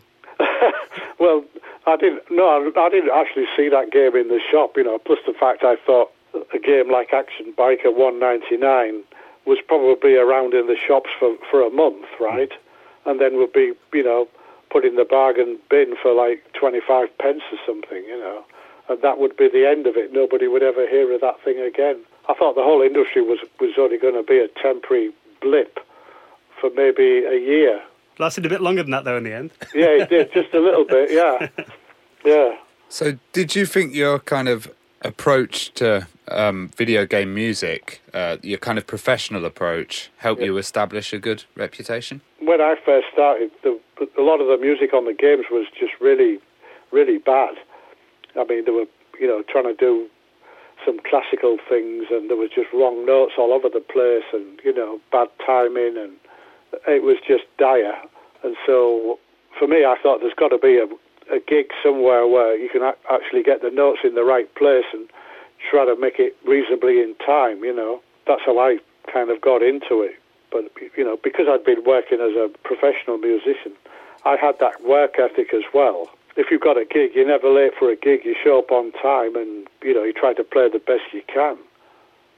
Speaker 4: Well, I didn't, no, I didn't actually see that game in the shop, you know, plus the fact I thought a game like Action Biker one ninety-nine was probably around in the shops for, for a month, right? Mm. And then would be, you know, put in the bargain bin for like twenty-five pence or something, you know. And that would be the end of it. Nobody would ever hear of that thing again. I thought the whole industry was, was only going to be a temporary blip for maybe a year.
Speaker 2: Lasted a bit longer than that, though, in the end.
Speaker 4: Yeah, it did, just a little bit, yeah. Yeah.
Speaker 3: So did you think your kind of approach to um, video game music, uh, your kind of professional approach, helped yeah. you establish a good reputation?
Speaker 4: When I first started, the, a lot of the music on the games was just really, really bad. I mean, they were, you know, trying to do some classical things, and there was just wrong notes all over the place, and, you know, bad timing, and it was just dire. And so, for me, I thought there's got to be a, a gig somewhere where you can a- actually get the notes in the right place and try to make it reasonably in time, you know. That's how I kind of got into it. But, you know, because I'd been working as a professional musician, I had that work ethic as well. If you've got a gig, you're never late for a gig. You show up on time and, you know, you try to play the best you can,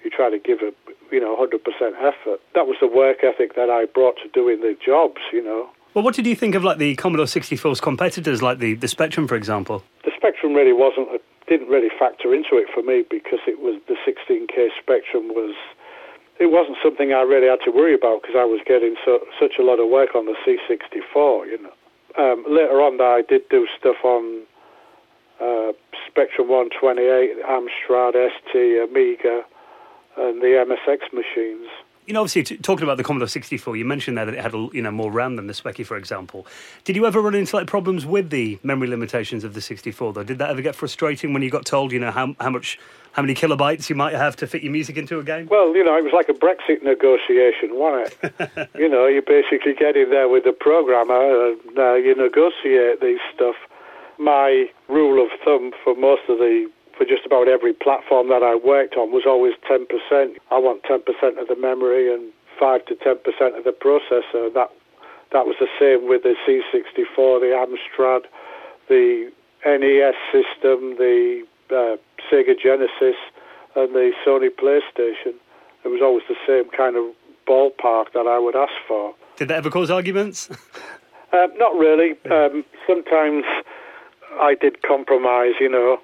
Speaker 4: you try to give it, you know, one hundred percent effort. That was the work ethic that I brought to doing the jobs, you know.
Speaker 2: Well, what did you think of like the Commodore sixty-four's competitors, like the, the Spectrum, for example?
Speaker 4: The Spectrum really wasn't, a, didn't really factor into it for me because it was the sixteen K Spectrum was, it wasn't something I really had to worry about because I was getting so, such a lot of work on the C sixty-four, you know. Um, later on, I did do stuff on uh, Spectrum one twenty-eight, Amstrad, S T, Amiga, and the M S X machines.
Speaker 2: You know, obviously, t- talking about the Commodore sixty-four, you mentioned there that it had, you know, more RAM than the Speccy, for example. Did you ever run into like problems with the memory limitations of the sixty-four, though? Did that ever get frustrating when you got told, you know, how how much, how many kilobytes you might have to fit your music into a game?
Speaker 4: Well, you know, it was like a Brexit negotiation, wasn't it? You know, you basically get in there with the programmer and uh, you negotiate these stuff. My rule of thumb for most of the for just about every platform that I worked on was always ten percent. I want ten percent of the memory and five to ten percent of the processor. That that was the same with the C sixty-four, the Amstrad, the N E S system, the uh, Sega Genesis, and the Sony PlayStation. It was always the same kind of ballpark that I would ask for.
Speaker 2: Did that ever cause arguments?
Speaker 4: uh, not really. Um, sometimes I did compromise, you know.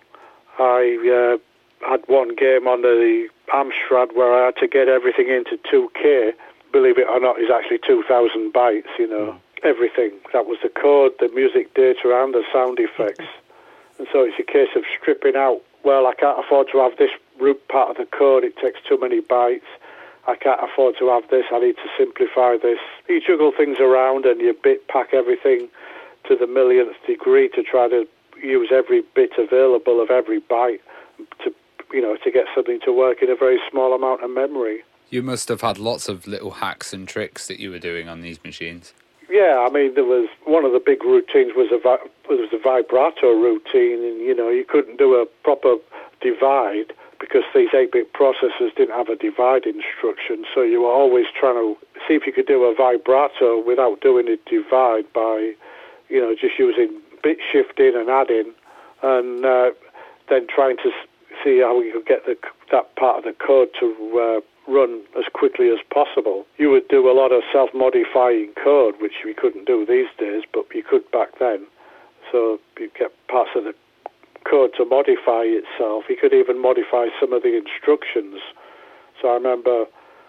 Speaker 4: I uh, had one game on the Amstrad where I had to get everything into two K. Believe it or not, is actually two thousand bytes, you know. Mm. Everything. That was the code, the music data, and the sound effects. And so it's a case of stripping out, well, I can't afford to have this root part of the code, it takes too many bytes. I can't afford to have this, I need to simplify this. You juggle things around and you bit pack everything to the millionth degree to try to use every bit available of every byte to, you know, to get something to work in a very small amount of memory.
Speaker 3: You must have had lots of little hacks and tricks that you were doing on these machines.
Speaker 4: Yeah, I mean, there was one of the big routines was a vi- was a vibrato routine, and you know, you couldn't do a proper divide because these eight-bit processors didn't have a divide instruction. So you were always trying to see if you could do a vibrato without doing a divide by, you know, just using bit shifting and adding, and uh, then trying to see how you could get the, that part of the code to uh, run as quickly as possible. You would do a lot of self-modifying code, which we couldn't do these days, but you could back then. So you get parts of the code to modify itself. You could even modify some of the instructions. So I remember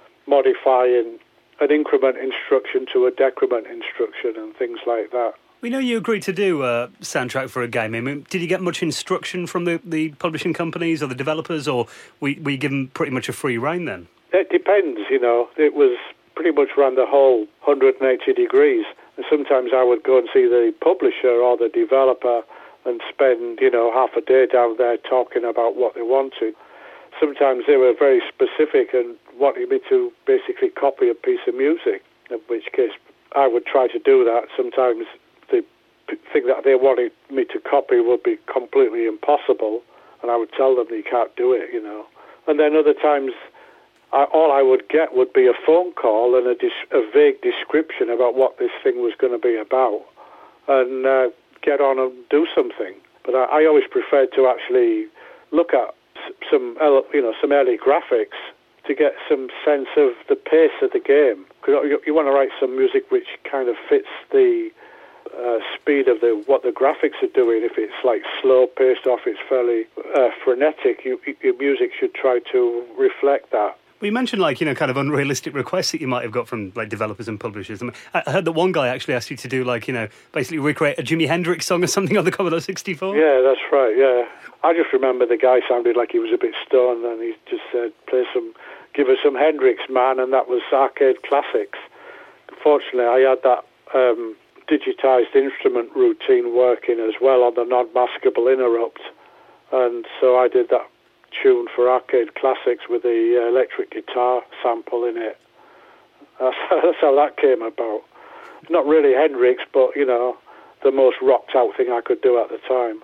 Speaker 4: modifying an increment instruction to a decrement instruction and things like that.
Speaker 2: We know you agreed to do a soundtrack for a game. I mean, did you get much instruction from the, the publishing companies or the developers, or were, were you given pretty much a free rein then?
Speaker 4: It depends, you know. It was pretty much around the whole one hundred eighty degrees. And sometimes I would go and see the publisher or the developer and spend, you know, half a day down there talking about what they wanted. Sometimes they were very specific and wanted me to basically copy a piece of music, in which case I would try to do that. Sometimes the thing that they wanted me to copy would be completely impossible, and I would tell them you can't do it, you know. And then other times, I, all I would get would be a phone call and a, dis, a vague description about what this thing was going to be about, and uh, get on and do something. But I, I always preferred to actually look at some, you know, some early graphics to get some sense of the pace of the game. Because you, you want to write some music which kind of fits the uh, speed of the what the graphics are doing. If it's like slow paced or if it's fairly uh, frenetic, you, your music should try to reflect that.
Speaker 2: Well, you mentioned, like, you know, kind of unrealistic requests that you might have got from, like, developers and publishers. I mean, I heard that one guy actually asked you to do, like, you know, basically recreate a Jimi Hendrix song or something on the Commodore sixty-four.
Speaker 4: Yeah, that's right, yeah. I just remember the guy sounded like he was a bit stoned, and he just said, play some, give us some Hendrix, man, and that was Arcade Classics. Fortunately, I had that um, digitized instrument routine working as well on the non-maskable interrupt, and so I did that tune for Arcade Classics with the uh, electric guitar sample in it. That's, that's how that came about. Not really Hendrix, but, you know, the most rocked out thing I could do at the time.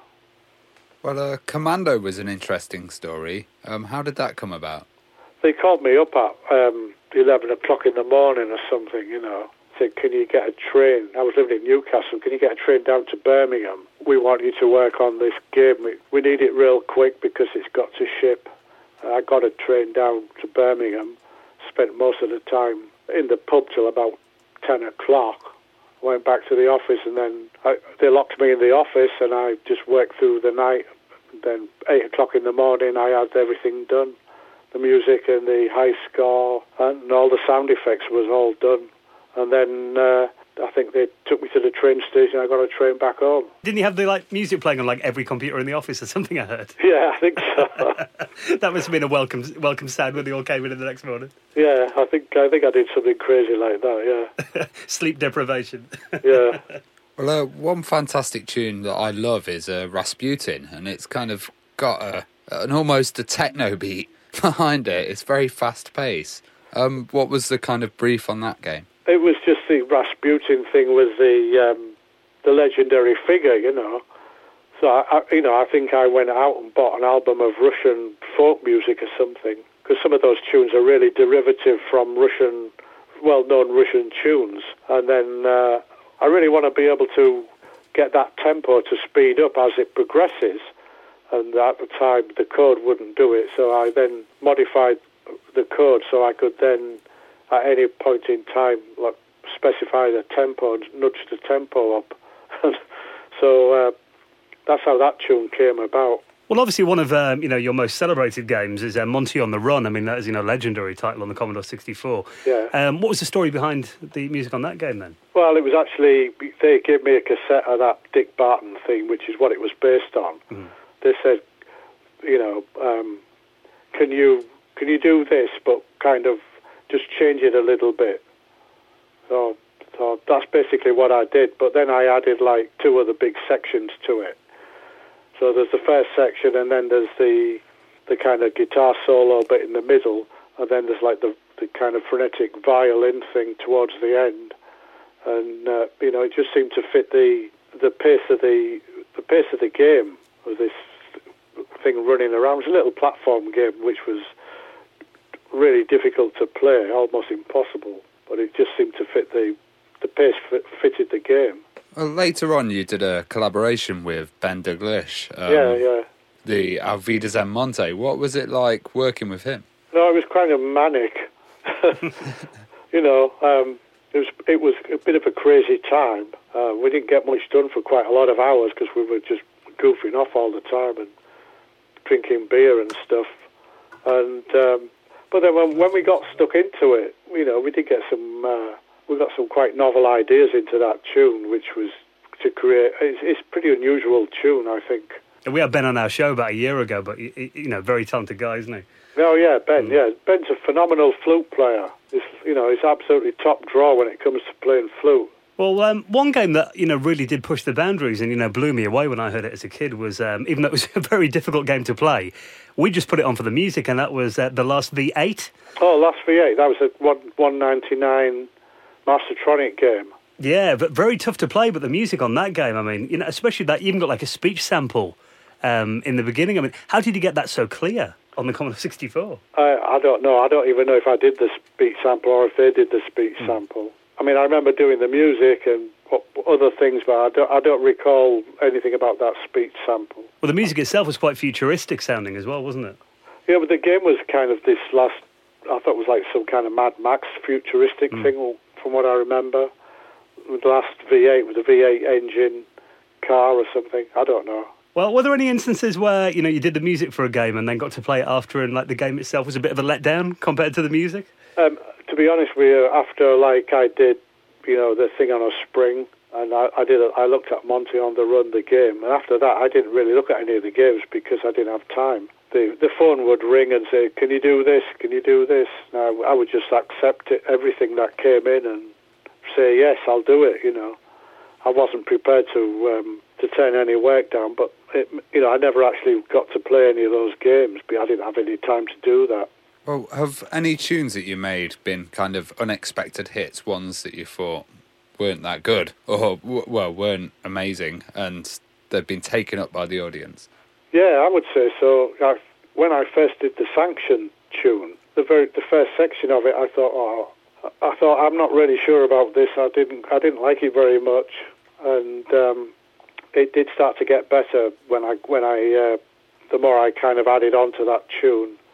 Speaker 3: Well, uh, Commando was an interesting story. Um, how did that come about?
Speaker 4: They called me up at um, eleven o'clock in the morning or something, you know. Said, can you get a train? I was living in Newcastle. Can you get a train down to Birmingham? We want you to work on this game. We, we need it real quick because it's got to ship. I got a train down to Birmingham, spent most of the time in the pub till about ten o'clock. Went back to the office, and then I, they locked me in the office, and I just worked through the night. Then eight o'clock in the morning, I had everything done. The music and the high score and all the sound effects was all done. And then uh, I think they took me to the train station. I got a train back home.
Speaker 2: Didn't you have the like music playing on like every computer in the office or something? I heard.
Speaker 4: Yeah, I think so.
Speaker 2: That must have been a welcome welcome sound when they all came in, in the next morning.
Speaker 4: Yeah, I think I think I did something crazy like that. Yeah.
Speaker 2: Sleep deprivation.
Speaker 4: Yeah.
Speaker 3: Well, uh, one fantastic tune that I love is uh, Rasputin, and it's kind of got a, an almost a techno beat behind it. It's very fast paced. Um, what was the kind of brief on that game?
Speaker 4: It was just the Rasputin thing was the um, the legendary figure, you know. So I, I, you know, I think I went out and bought an album of Russian folk music or something, because some of those tunes are really derivative from Russian, well-known Russian tunes, and then uh, I really want to be able to get that tempo to speed up as it progresses. And at the time, the code wouldn't do it, so I then modified the code so I could then, at any point in time, like, specify the tempo and nudge the tempo up. So uh, that's how that tune came about.
Speaker 2: Well, obviously, one of um, you know your most celebrated games is uh, Monty on the Run. I mean, that is you know legendary title on the Commodore sixty-four.
Speaker 4: Yeah.
Speaker 2: Um, what was the story behind the music on that game then?
Speaker 4: Well, it was actually they gave me a cassette of that Dick Barton theme, which is what it was based on. Mm. They said, you know, um, can you can you do this, but kind of just change it a little bit. So, so that's basically what I did. But then I added like two other big sections to it. So there's the first section, and then there's the the kind of guitar solo bit in the middle, and then there's like the, the kind of frenetic violin thing towards the end. And uh, you know, it just seemed to fit the the pace of the the pace of the game. With this thing running around, it was a little platform game which was really difficult to play, almost impossible. But it just seemed to fit the the pace fit, fitted the game.
Speaker 3: Well, later on, you did a collaboration with Ben Daglish. Um,
Speaker 4: yeah, yeah.
Speaker 3: The Auf Wiedersehen Monte. What was it like working with him?
Speaker 4: No, it was kind of manic. you know, um, it was it was a bit of a crazy time. Uh, we didn't get much done for quite a lot of hours because we were just goofing off all the time and drinking beer and stuff. And um, but then when when we got stuck into it, you know, we did get some. Uh, We got some quite novel ideas into that tune, which was to create. It's, it's a pretty unusual tune, I think.
Speaker 2: And we had Ben on our show about a year ago, but you know, very talented guy, isn't he?
Speaker 4: Oh yeah, Ben.
Speaker 2: Mm.
Speaker 4: Yeah, Ben's a phenomenal flute player. He's, you know, he's absolutely top draw when it comes to playing flute.
Speaker 2: Well, um, one game that you know really did push the boundaries and you know blew me away when I heard it as a kid was, um, even though it was a very difficult game to play, we just put it on for the music, and that was uh, the Last V eight.
Speaker 4: Oh, Last V eight. That was a one one ninety nine. Mastertronic game.
Speaker 2: Yeah, but very tough to play. But the music on that game, I mean, you know, especially that you even got like a speech sample um, in the beginning. I mean, how did you get that so clear on the Commodore sixty-four?
Speaker 4: I, I don't know. I don't even know if I did the speech sample or if they did the speech mm. sample. I mean, I remember doing the music and other things, but I don't, I don't recall anything about that speech sample.
Speaker 2: Well, the music itself was quite futuristic sounding as well, wasn't it?
Speaker 4: Yeah, but the game was kind of this last. I thought it was like some kind of Mad Max futuristic mm. thing. From what I remember, the last V eight with a V eight engine car or something. I don't know.
Speaker 2: Well, were there any instances where you know you did the music for a game and then got to play it after, and like the game itself was a bit of a letdown compared to the music?
Speaker 4: Um, to be honest with you, after like I did, you know, the thing on a spring, and I, I did. A, I looked at Monty on the Run, the game, and after that, I didn't really look at any of the games because I didn't have time. The the phone would ring and say, "Can you do this? Can you do this?" Now I would just accept it, everything that came in, and say, "Yes, I'll do it." You know, I wasn't prepared to um, to turn any work down, but it, you know, I never actually got to play any of those games because I didn't have any time to do that.
Speaker 3: Well, have any tunes that you made been kind of unexpected hits, ones that you thought weren't that good, or well, weren't amazing, and they've been taken up by the audience?
Speaker 4: Yeah, I would say so. I, when I first did the Sanction tune, the very the first section of it, I thought, oh, I thought I'm not really sure about this. I didn't, I didn't like it very much, and um, it did start to get better when I, when I, uh, the more I kind of added on to that tune,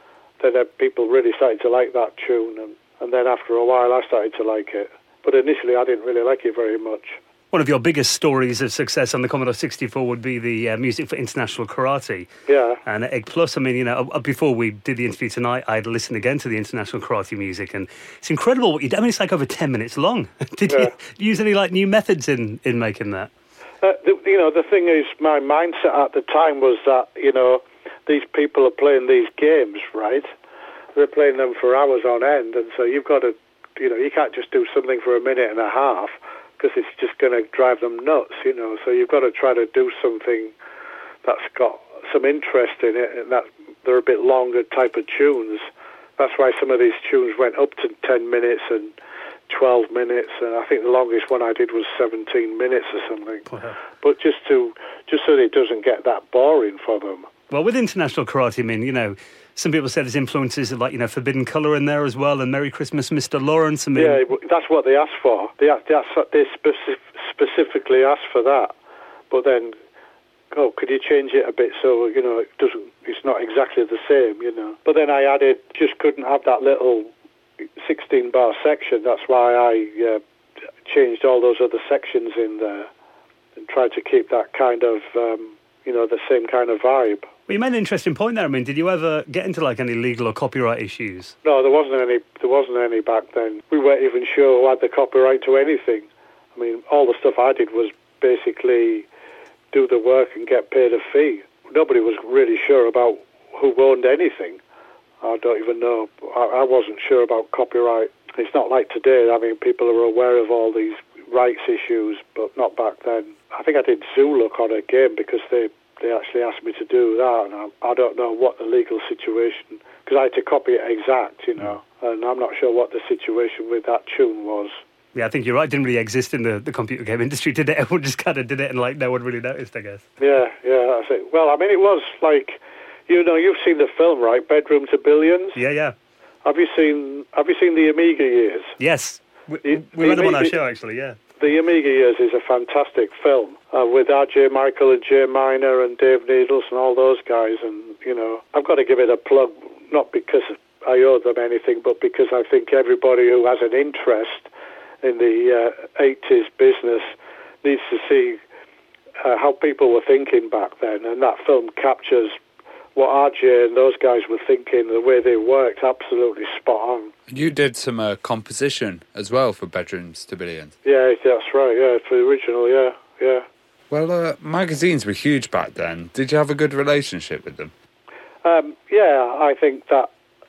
Speaker 4: then uh, people really started to like that tune, and, and then after a while I started to like it. But initially I didn't really like it very much.
Speaker 2: One of your biggest stories of success on the Commodore sixty-four would be the uh, music for International Karate.
Speaker 4: Yeah.
Speaker 2: And at Egg Plus, I mean, you know, before we did the interview tonight, I'd listened again to the International Karate music, and it's incredible what you do. I mean, it's like over ten minutes long. Did yeah. you use any, like, new methods in, in making that?
Speaker 4: Uh, the, you know, the thing is, my mindset at the time was that, you know, these people are playing these games, right? They're playing them for hours on end, and so you've got to, you know, you can't just do something for a minute and a half, because it's just going to drive them nuts, you know. So you've got to try to do something that's got some interest in it, and that they're a bit longer type of tunes. That's why some of these tunes went up to ten minutes and twelve minutes, and I think the longest one I did was seventeen minutes or something. Wow. But just to just so that it doesn't get that boring for them.
Speaker 2: Well, with International Karate, I mean, you know, some people say there's influences of, like, you know, Forbidden Colour in there as well, and Merry Christmas, Mister Lawrence. I mean,
Speaker 4: yeah, that's what they asked for. They they, asked, they specific, specifically asked for that. But then, oh, could you change it a bit so, you know, it doesn't? It's not exactly the same, you know. But then I added, just couldn't have that little sixteen bar section. That's why I uh, changed all those other sections in there and tried to keep that kind of, um, you know, the same kind of vibe.
Speaker 2: Well, you made an interesting point there. I mean, did you ever get into, like, any legal or copyright issues?
Speaker 4: No, there wasn't any. There wasn't any back then. We weren't even sure who had the copyright to anything. I mean, all the stuff I did was basically do the work and get paid a fee. Nobody was really sure about who owned anything. I don't even know. I, I wasn't sure about copyright. It's not like today. I mean, people are aware of all these rights issues, but not back then. I think I did Zulu on a game because they... They actually asked me to do that, and I, I don't know what the legal situation, because I had to copy it exact, you know, and I'm not sure what the situation with that tune was.
Speaker 2: Yeah, I think you're right. It didn't really exist in the, the computer game industry, did it? Everyone just kind of did it, and, like, no one really noticed, I guess.
Speaker 4: Yeah, yeah, that's it. Well, I mean, it was like, you know, you've seen the film, right? Bedroom to Billions?
Speaker 2: Yeah, yeah.
Speaker 4: Have you seen Have you seen the Amiga Years?
Speaker 2: Yes. We, the, we had them on our show, actually, yeah.
Speaker 4: The Amiga Years is a fantastic film uh, with R J Michael and Jay Miner and Dave Needles and all those guys. And, you know, I've got to give it a plug, not because I owe them anything, but because I think everybody who has an interest in the uh, eighties business needs to see uh, how people were thinking back then. And that film captures what R J and those guys were thinking, the way they worked, absolutely spot on.
Speaker 3: You did some uh, composition as well for Bedrooms to Billions.
Speaker 4: Yeah, that's right, yeah, for the original, yeah, yeah.
Speaker 3: Well, uh, magazines were huge back then. Did you have a good relationship with them?
Speaker 4: Um, yeah, I think that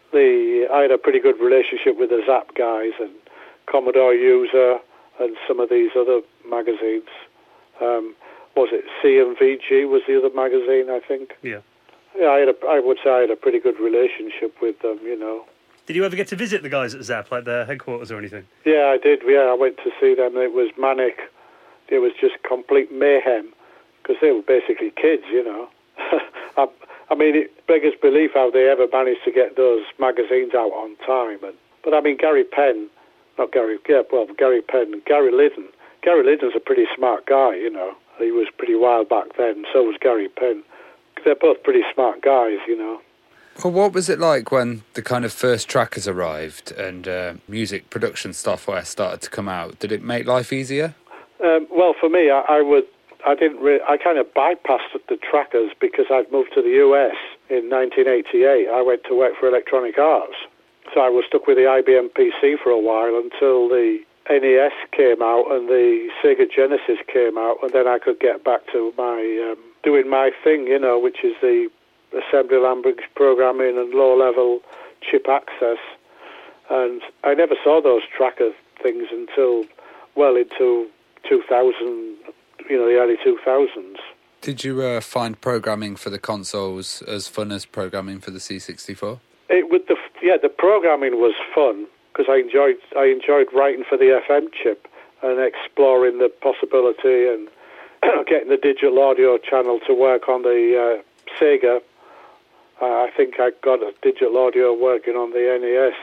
Speaker 4: the I had a pretty good relationship with the Zap guys and Commodore User and some of these other magazines. Um, was it C M V G was the other magazine, I think?
Speaker 2: Yeah.
Speaker 4: Yeah, I, had a, I would say I had a pretty good relationship with them, you know.
Speaker 2: Did you ever get to visit the guys at Zap, like their headquarters or anything?
Speaker 4: Yeah, I did. Yeah, I went to see them. It was manic. It was just complete mayhem because they were basically kids, you know. I, I mean, it beggars belief how they ever managed to get those magazines out on time. And, but I mean, Gary Penn, not Gary, yeah, well, Gary Penn, Gary Liddon. Gary Liddon's a pretty smart guy, you know. He was pretty wild back then. So was Gary Penn. They're both pretty smart guys, you know.
Speaker 3: Well, what was it like when the kind of first trackers arrived and uh, music production software started to come out? Did it make life easier?
Speaker 4: Um, well, for me, I, I would, I didn't, re- I kind of bypassed the trackers because I'd moved to the U S in nineteen eighty-eight. I went to work for Electronic Arts, so I was stuck with the I B M P C for a while until the N E S came out and the Sega Genesis came out, and then I could get back to my um, doing my thing, you know, which is the assembly language programming and low-level chip access. And I never saw those tracker things until well into two thousand, you know, the early two thousands.
Speaker 3: Did you uh, find programming for the consoles as fun as programming for the C sixty-four?
Speaker 4: It would, the yeah, the programming was fun because I enjoyed I enjoyed writing for the F M chip and exploring the possibility and getting the digital audio channel to work on the uh, Sega. Uh, I think I got a digital audio working on the N E S.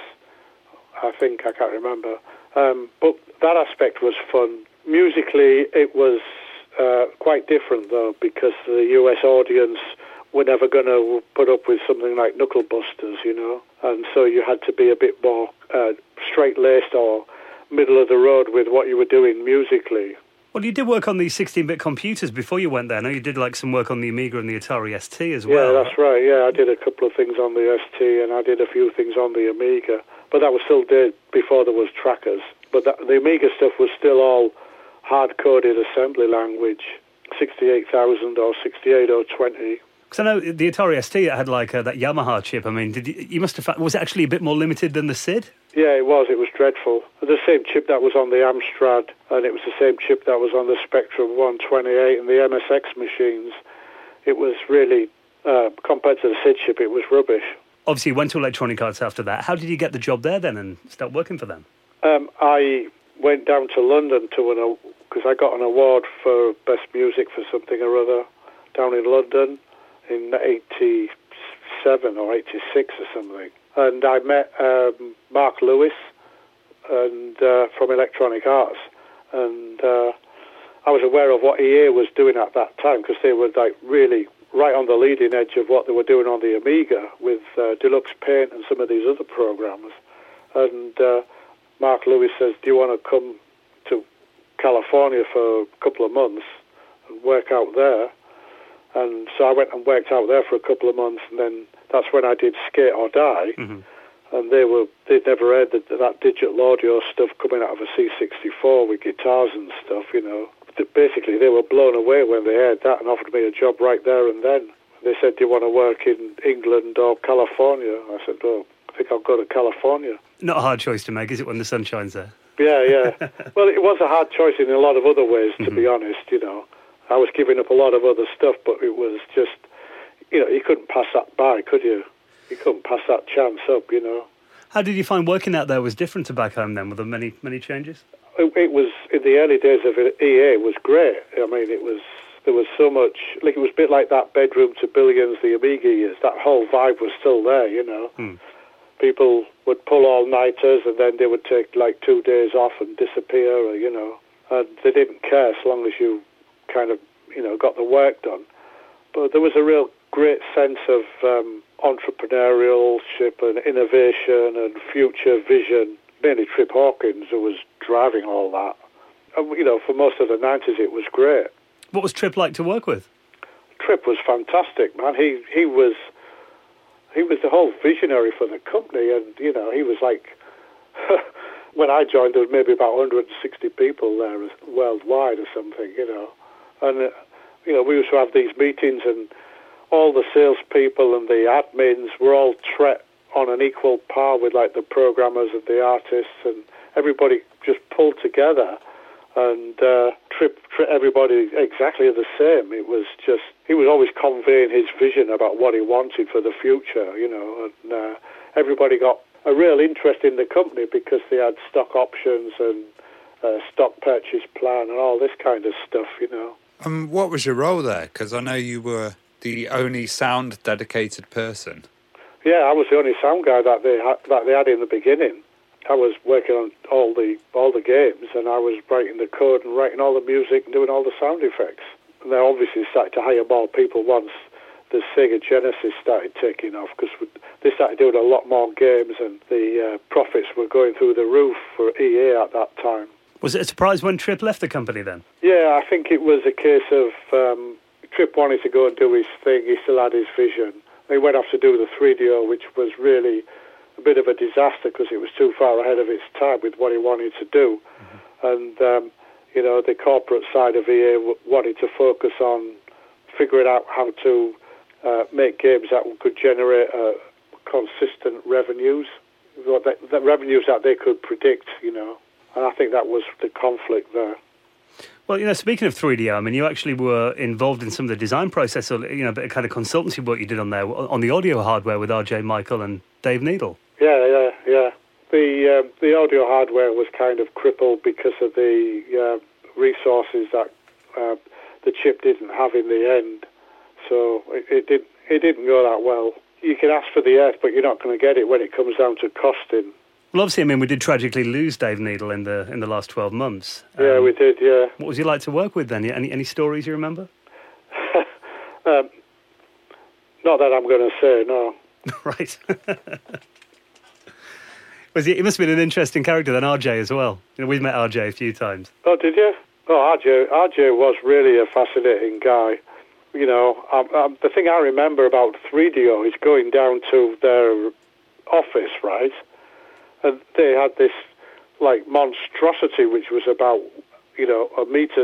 Speaker 4: I think, I can't remember. Um, but that aspect was fun. Musically, it was uh, quite different, though, because the U S audience were never going to put up with something like Knuckle Busters, you know. and so you had to be a bit more uh, straight-laced or middle of the road with what you were doing musically.
Speaker 2: Well, you did work on these sixteen-bit computers before you went there. I know you did like some work on the Amiga and the Atari S T as well.
Speaker 4: Yeah, that's right. Yeah, I did a couple of things on the S T and I did a few things on the Amiga. But that was still did before there was trackers. But that, the Amiga stuff was still all hard-coded assembly language, sixty-eight thousand or sixty-eight oh twenty.
Speaker 2: Because I know the Atari S T, it had like uh, that Yamaha chip. I mean, did you, you must have found, was it actually a bit more limited than the S I D?
Speaker 4: Yeah, it was. It was dreadful. The same chip that was on the Amstrad, and it was the same chip that was on the Spectrum one twenty-eight and the M S X machines. It was really, uh, compared to the S I D chip, it was rubbish.
Speaker 2: Obviously, you went to Electronic Arts after that. How did you get the job there then and start working for them?
Speaker 4: Um, I went down to London to an because I got an award for best music for something or other down in London in eighty-seven or eighty-six or something. And I met um, Mark Lewis and uh, from Electronic Arts, and uh, I was aware of what E A was doing at that time because they were like really right on the leading edge of what they were doing on the Amiga with uh, Deluxe Paint and some of these other programs. And uh, Mark Lewis says, "Do you want to come to California for a couple of months and work out there?" And so I went and worked out there for a couple of months, and then that's when I did Skate or Die. Mm-hmm. And they were they'd never heard that, that digital audio stuff coming out of a C sixty-four with guitars and stuff, you know. Basically, they were blown away when they heard that and offered me a job right there and then. They said, "Do you want to work in England or California?" I said, "Well, I think I'll go to California."
Speaker 2: Not a hard choice to make, is it, when the sun shines there?
Speaker 4: Yeah, yeah. Well, it was a hard choice in a lot of other ways, to mm-hmm. be honest, you know. I was giving up a lot of other stuff, but it was just, you know, you couldn't pass that by, could you? You couldn't pass that chance up, you know.
Speaker 2: How did you find working out there was different to back home then? Were there many, many changes?
Speaker 4: It, it was, in the early days of E A, it was great. I mean, it was, there was so much, like it was a bit like that Bedroom to Billions, the Amiga years. That whole vibe was still there, you know. Hmm. People would pull all-nighters and then they would take like two days off and disappear, or, you know. And they didn't care so long as you kind of, you know, got the work done. But there was a real great sense of um, entrepreneurship and innovation and future vision. Mainly Trip Hawkins, who was driving all that. And, you know, for most of the nineties, it was great.
Speaker 2: What was Trip like to work with?
Speaker 4: Trip was fantastic, man. He he was he was the whole visionary for the company, and you know, he was like. When I joined, there was maybe about one hundred sixty people there worldwide or something, you know. And, uh, you know, we used to have these meetings and all the salespeople and the admins were all tre- on an equal par with, like, the programmers and the artists, and everybody just pulled together and uh, trip, trip everybody exactly the same. It was just, he was always conveying his vision about what he wanted for the future, you know, and uh, everybody got a real interest in the company because they had stock options and uh, stock purchase plan and all this kind of stuff, you know.
Speaker 3: Um, what was your role there? Because I know you were the only sound dedicated person.
Speaker 4: Yeah, I was the only sound guy that they ha- that they had in the beginning. I was working on all the all the games, and I was writing the code and writing all the music and doing all the sound effects. And they obviously started to hire more people once the Sega Genesis started taking off, because they started doing a lot more games, and the uh, profits were going through the roof for E A at that time.
Speaker 2: Was it a surprise when Trip left the company then?
Speaker 4: Yeah, I think it was a case of um, Trip wanted to go and do his thing. He still had his vision. He went off to do the three D O, which was really a bit of a disaster because it was too far ahead of its time with what he wanted to do. Mm-hmm. And, um, you know, the corporate side of E A w- wanted to focus on figuring out how to uh, make games that could generate uh, consistent revenues, that, that revenues that they could predict, you know. And I think that was the conflict there.
Speaker 2: Well, you know, speaking of three D O, I mean, you actually were involved in some of the design process, or, you know, a bit of kind of consultancy work you did on there, on the audio hardware with R J Michael and Dave Needle.
Speaker 4: Yeah, yeah, yeah. The um, the audio hardware was kind of crippled because of the uh, resources that uh, the chip didn't have in the end. So it, it, did, it didn't go that well. You can ask for the earth, but you're not going to get it when it comes down to costing.
Speaker 2: Well, obviously, I mean, we did tragically lose Dave Needle in the in the last twelve months. Um,
Speaker 4: yeah, we did, yeah.
Speaker 2: What was he like to work with then? Any any stories you remember?
Speaker 4: um, not that I'm going to say, no.
Speaker 2: Right. Was he, he must have been an interesting character then, R J, as well. You know, we've met R J a few times.
Speaker 4: Oh, did you? Oh, R J, R J was really a fascinating guy. You know, um, um, the thing I remember about three D O is going down to their office, right? And they had this, like, monstrosity which was about, you know, a metre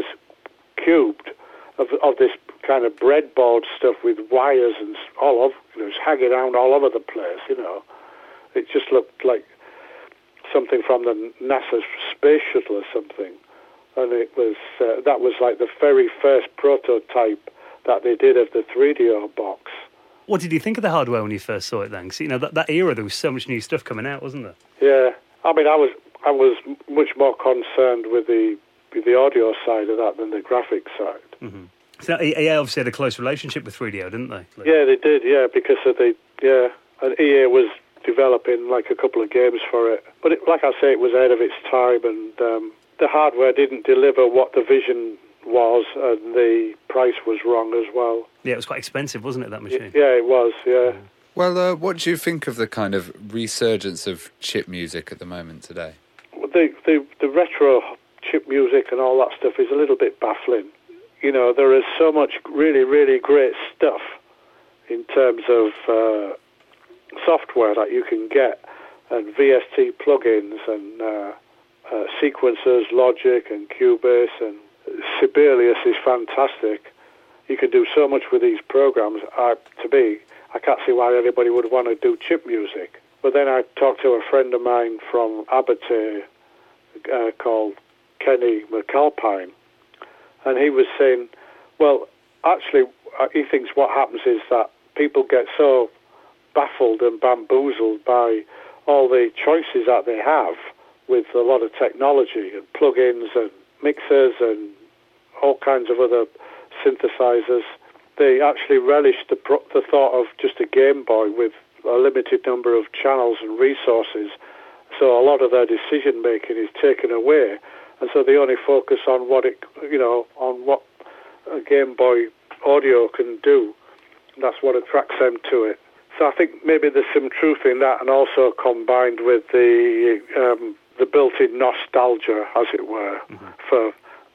Speaker 4: cubed of, of this kind of breadboard stuff with wires and all over, you know, it was hanging around all over the place, you know. It just looked like something from the NASA space shuttle or something. And it was uh, that was like the very first prototype that they did of the three D O box.
Speaker 2: What did you think of the hardware when you first saw it then? 'Cause, you know, that, that era, there was so much new stuff coming out, wasn't there?
Speaker 4: Yeah. I mean, I was I was much more concerned with the with the audio side of that than the graphics side.
Speaker 2: Mm-hmm. So E A obviously had a close relationship with three D O, didn't they? Like,
Speaker 4: yeah, they did, yeah, because of the, yeah, and E A was developing like a couple of games for it. But it, like I say, it was ahead of its time, and um, the hardware didn't deliver what the vision was, and the price was wrong as well.
Speaker 2: Yeah, it was quite expensive, wasn't it, that machine?
Speaker 4: Yeah, it was, yeah.
Speaker 3: Well, uh, what do you think of the kind of resurgence of chip music at the moment today?
Speaker 4: The, the, the retro chip music and all that stuff is a little bit baffling. You know, there is so much really, really great stuff in terms of uh, software that you can get, and V S T plugins and uh, uh, sequencers, Logic and Cubase, and Sibelius is fantastic. You can do so much with these programs. Uh, to me, I can't see why anybody would want to do chip music. But then I talked to a friend of mine from Abertay uh, called Kenny McAlpine, and he was saying, well, actually, uh, he thinks what happens is that people get so baffled and bamboozled by all the choices that they have with a lot of technology and plugins and mixers and all kinds of other synthesizers. They actually relish the, pro- the thought of just a Game Boy with a limited number of channels and resources. So a lot of their decision making is taken away, and so they only focus on what it, you know, on what a Game Boy audio can do. That's what attracts them to it. So I think maybe there's some truth in that, and also combined with the um, the built-in nostalgia, as it were, mm-hmm. for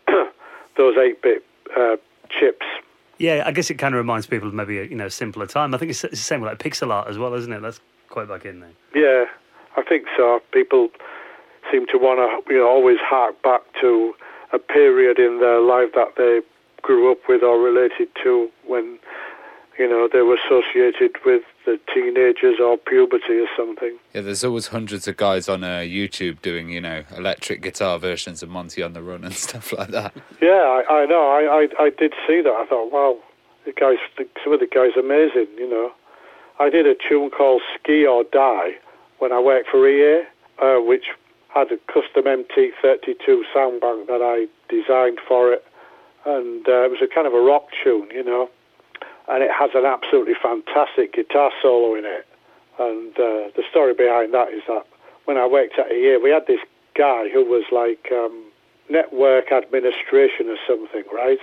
Speaker 4: those eight-bit uh, chips.
Speaker 2: Yeah, I guess it kind of reminds people of maybe a you know simpler time. I think it's, it's the same with like pixel art as well, isn't it? That's quite back in there.
Speaker 4: Yeah, I think so. People seem to want to you know always hark back to a period in their life that they grew up with or related to when you know they were associated with the teenagers or puberty or something.
Speaker 3: Yeah, there's always hundreds of guys on uh, YouTube doing, you know, electric guitar versions of Monty on the Run and stuff like that.
Speaker 4: Yeah, I, I know. I, I I did see that. I thought, wow, the guys, the, some of the guys, amazing. You know, I did a tune called "Ski or Die" when I worked for E A, uh, which had a custom M T thirty-two sound bank that I designed for it, and uh, it was a kind of a rock tune, you know. And it has an absolutely fantastic guitar solo in it. And uh, the story behind that is that when I worked at E A, we had this guy who was like um, network administration or something, right?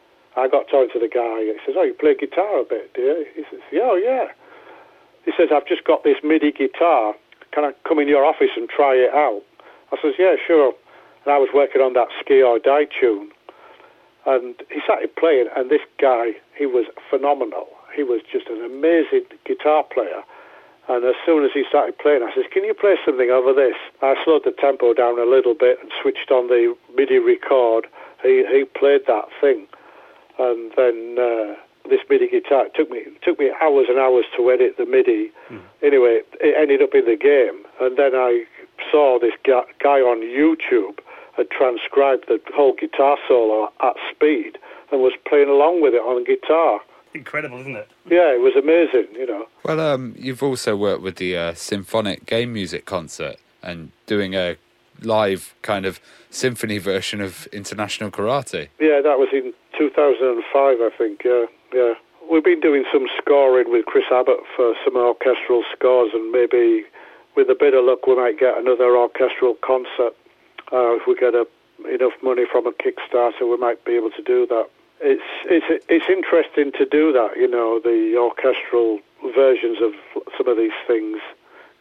Speaker 4: I got talking to the guy. He says, oh, you play guitar a bit, do you? He says, yeah, oh, yeah. He says, I've just got this MIDI guitar. Can I come in your office and try it out? I says, yeah, sure. And I was working on that Ski or Die tune. And he started playing, and this guy, he was phenomenal. He was just an amazing guitar player. And as soon as he started playing, I says, can you play something over this? I slowed the tempo down a little bit and switched on the MIDI record. He he played that thing. And then uh, this MIDI guitar, it took me, it took me hours and hours to edit the MIDI. Mm. Anyway, it ended up in the game. And then I saw this guy on YouTube had transcribed the whole guitar solo at speed and was playing along with it on guitar.
Speaker 2: Incredible, isn't it?
Speaker 4: Yeah, it was amazing, you know.
Speaker 3: Well, um, you've also worked with the uh, Symphonic Game Music Concert and doing a live kind of symphony version of International Karate.
Speaker 4: Yeah, that was in two thousand five, I think, yeah, yeah. We've been doing some scoring with Chris Abbott for some orchestral scores, and maybe with a bit of luck we might get another orchestral concert. Uh, if we get a, enough money from a Kickstarter, we might be able to do that. It's it's it's interesting to do that, you know, the orchestral versions of some of these things,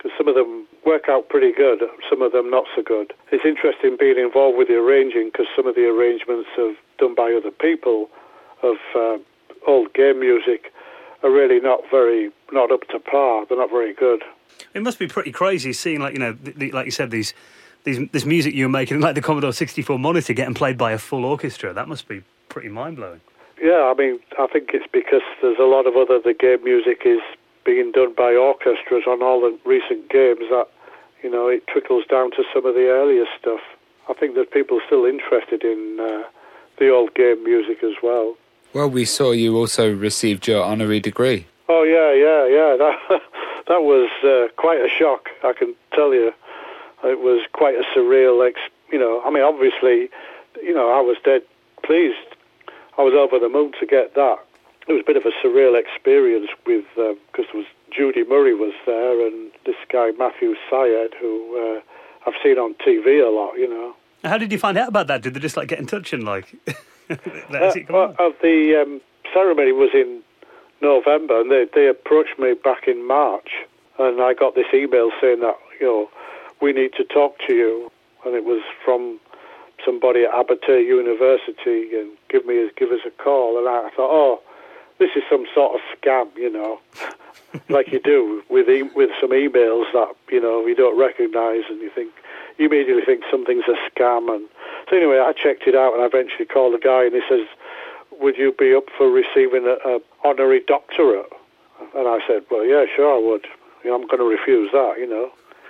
Speaker 4: because some of them work out pretty good, some of them not so good. It's interesting being involved with the arranging because some of the arrangements are done by other people of uh, old game music are really not very, not up to par. They're not very good.
Speaker 2: It must be pretty crazy seeing, like, you know, the, the, like you said, these, these this music you were making, like the Commodore sixty-four monitor, getting played by a full orchestra. That must be pretty mind-blowing.
Speaker 4: Yeah, I mean, I think it's because there's a lot of other, the game music is being done by orchestras on all the recent games that, you know, it trickles down to some of the earlier stuff. I think that people are still interested in uh, the old game music as well.
Speaker 3: Well, we saw you also received your honorary degree.
Speaker 4: Oh, yeah, yeah, yeah. That, that was uh, quite a shock, I can tell you. It was quite a surreal, ex- you know, I mean, obviously, you know, I was dead pleased. I was over the moon to get that. It was a bit of a surreal experience with, because uh, was Judy Murray was there and this guy Matthew Syed, who uh, I've seen on T V a lot, you know.
Speaker 2: How did you find out about that? Did they just like get in touch and like...
Speaker 4: uh, well, uh, the um, ceremony was in November and they, they approached me back in March and I got this email saying that, you know, we need to talk to you, and it was from somebody at Abertay University and give me give us a call, and I thought, oh, this is some sort of scam, you know, like you do with e- with some emails that, you know, you don't recognise, and you think you immediately think something's a scam. And so anyway, I checked it out, and I eventually called the guy, and he says, would you be up for receiving a, a honorary doctorate? And I said, well, yeah, sure I would. You know, I'm going to refuse that, you know.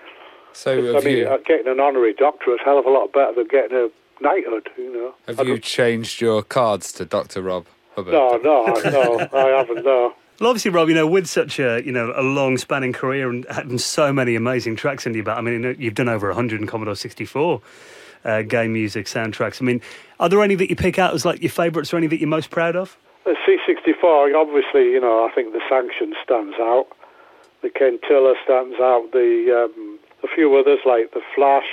Speaker 3: So
Speaker 4: I mean,
Speaker 3: you,
Speaker 4: getting an honorary doctorate is a hell of a lot better than getting a knighthood, you know.
Speaker 3: Have
Speaker 4: I
Speaker 3: you
Speaker 4: could...
Speaker 3: changed your cards to Doctor Rob Hubbard?
Speaker 4: No, no, no, I haven't, no.
Speaker 2: Well, obviously, Rob, you know, with such a, you know, a long-spanning career and having so many amazing tracks in your back, I mean, you know, you've done over one hundred in Commodore sixty-four uh, game music soundtracks. I mean, are there any that you pick out as, like, your favourites or any that you're most proud of?
Speaker 4: The C sixty-four, obviously, you know, I think the Sanction stands out. The Ken Tiller stands out. The... Um, a few others, like The Flash,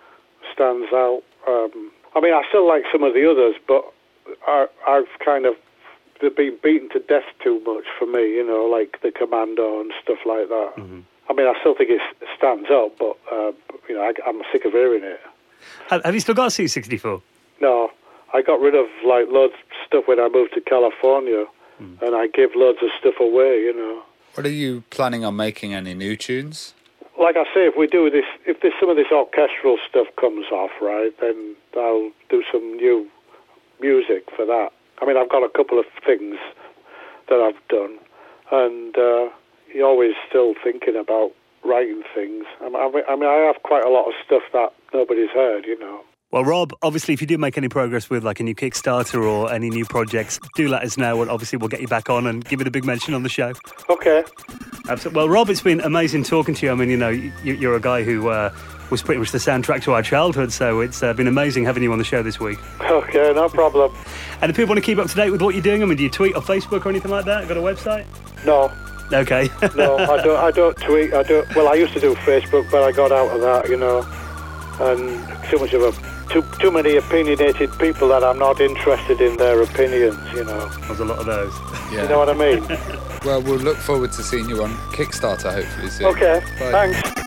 Speaker 4: stands out. Um, I mean, I still like some of the others, but I, I've kind of, they've been beaten to death too much for me, you know, like The Commando and stuff like that. Mm-hmm. I mean, I still think it stands out, but, uh, you know, I, I'm sick of hearing it.
Speaker 2: Have, have you still got a C sixty-four?
Speaker 4: No, I got rid of, like, loads of stuff when I moved to California, mm. and I gave loads of stuff away, you know.
Speaker 3: What are you planning on making any new tunes?
Speaker 4: Like I say, if we do this, if this, some of this orchestral stuff comes off, right, then I'll do some new music for that. I mean, I've got a couple of things that I've done, and uh, you're always still thinking about writing things. I mean, I mean, I have quite a lot of stuff that nobody's heard, you know.
Speaker 2: Well, Rob, obviously, if you do make any progress with like a new Kickstarter or any new projects, do let us know, and obviously we'll get you back on and give it a big mention on the show.
Speaker 4: Okay.
Speaker 2: Absolutely. Well, Rob, it's been amazing talking to you. I mean, you know, you're a guy who uh, was pretty much the soundtrack to our childhood, so it's uh, been amazing having you on the show this week.
Speaker 4: Okay, no problem.
Speaker 2: And if people want to keep up to date with what you're doing, I mean, do you tweet or Facebook or anything like that? Got a website?
Speaker 4: No.
Speaker 2: Okay.
Speaker 4: No, I don't. I don't tweet. I don't. Well, I used to do Facebook, but I got out of that, you know, and too much of a. Too, too many opinionated people that I'm not interested in their opinions, you know.
Speaker 2: There's a lot of those.
Speaker 3: Yeah.
Speaker 4: You know what I mean?
Speaker 3: Well, we'll look forward to seeing you on Kickstarter, hopefully soon.
Speaker 4: Okay,
Speaker 3: Bye.
Speaker 4: thanks.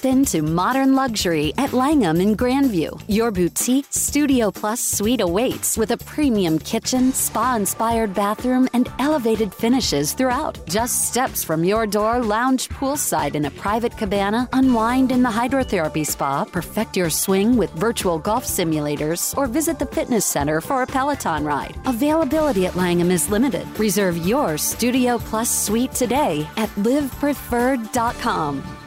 Speaker 1: into modern luxury at Langham in Grandview. Your boutique Studio Plus suite awaits with a premium kitchen, spa-inspired bathroom, and elevated finishes throughout. Just steps from your door, lounge poolside in a private cabana, unwind in the hydrotherapy spa, perfect your swing with virtual golf simulators, or visit the fitness center for a Peloton ride. Availability at Langham is limited. Reserve your Studio Plus suite today at live preferred dot com.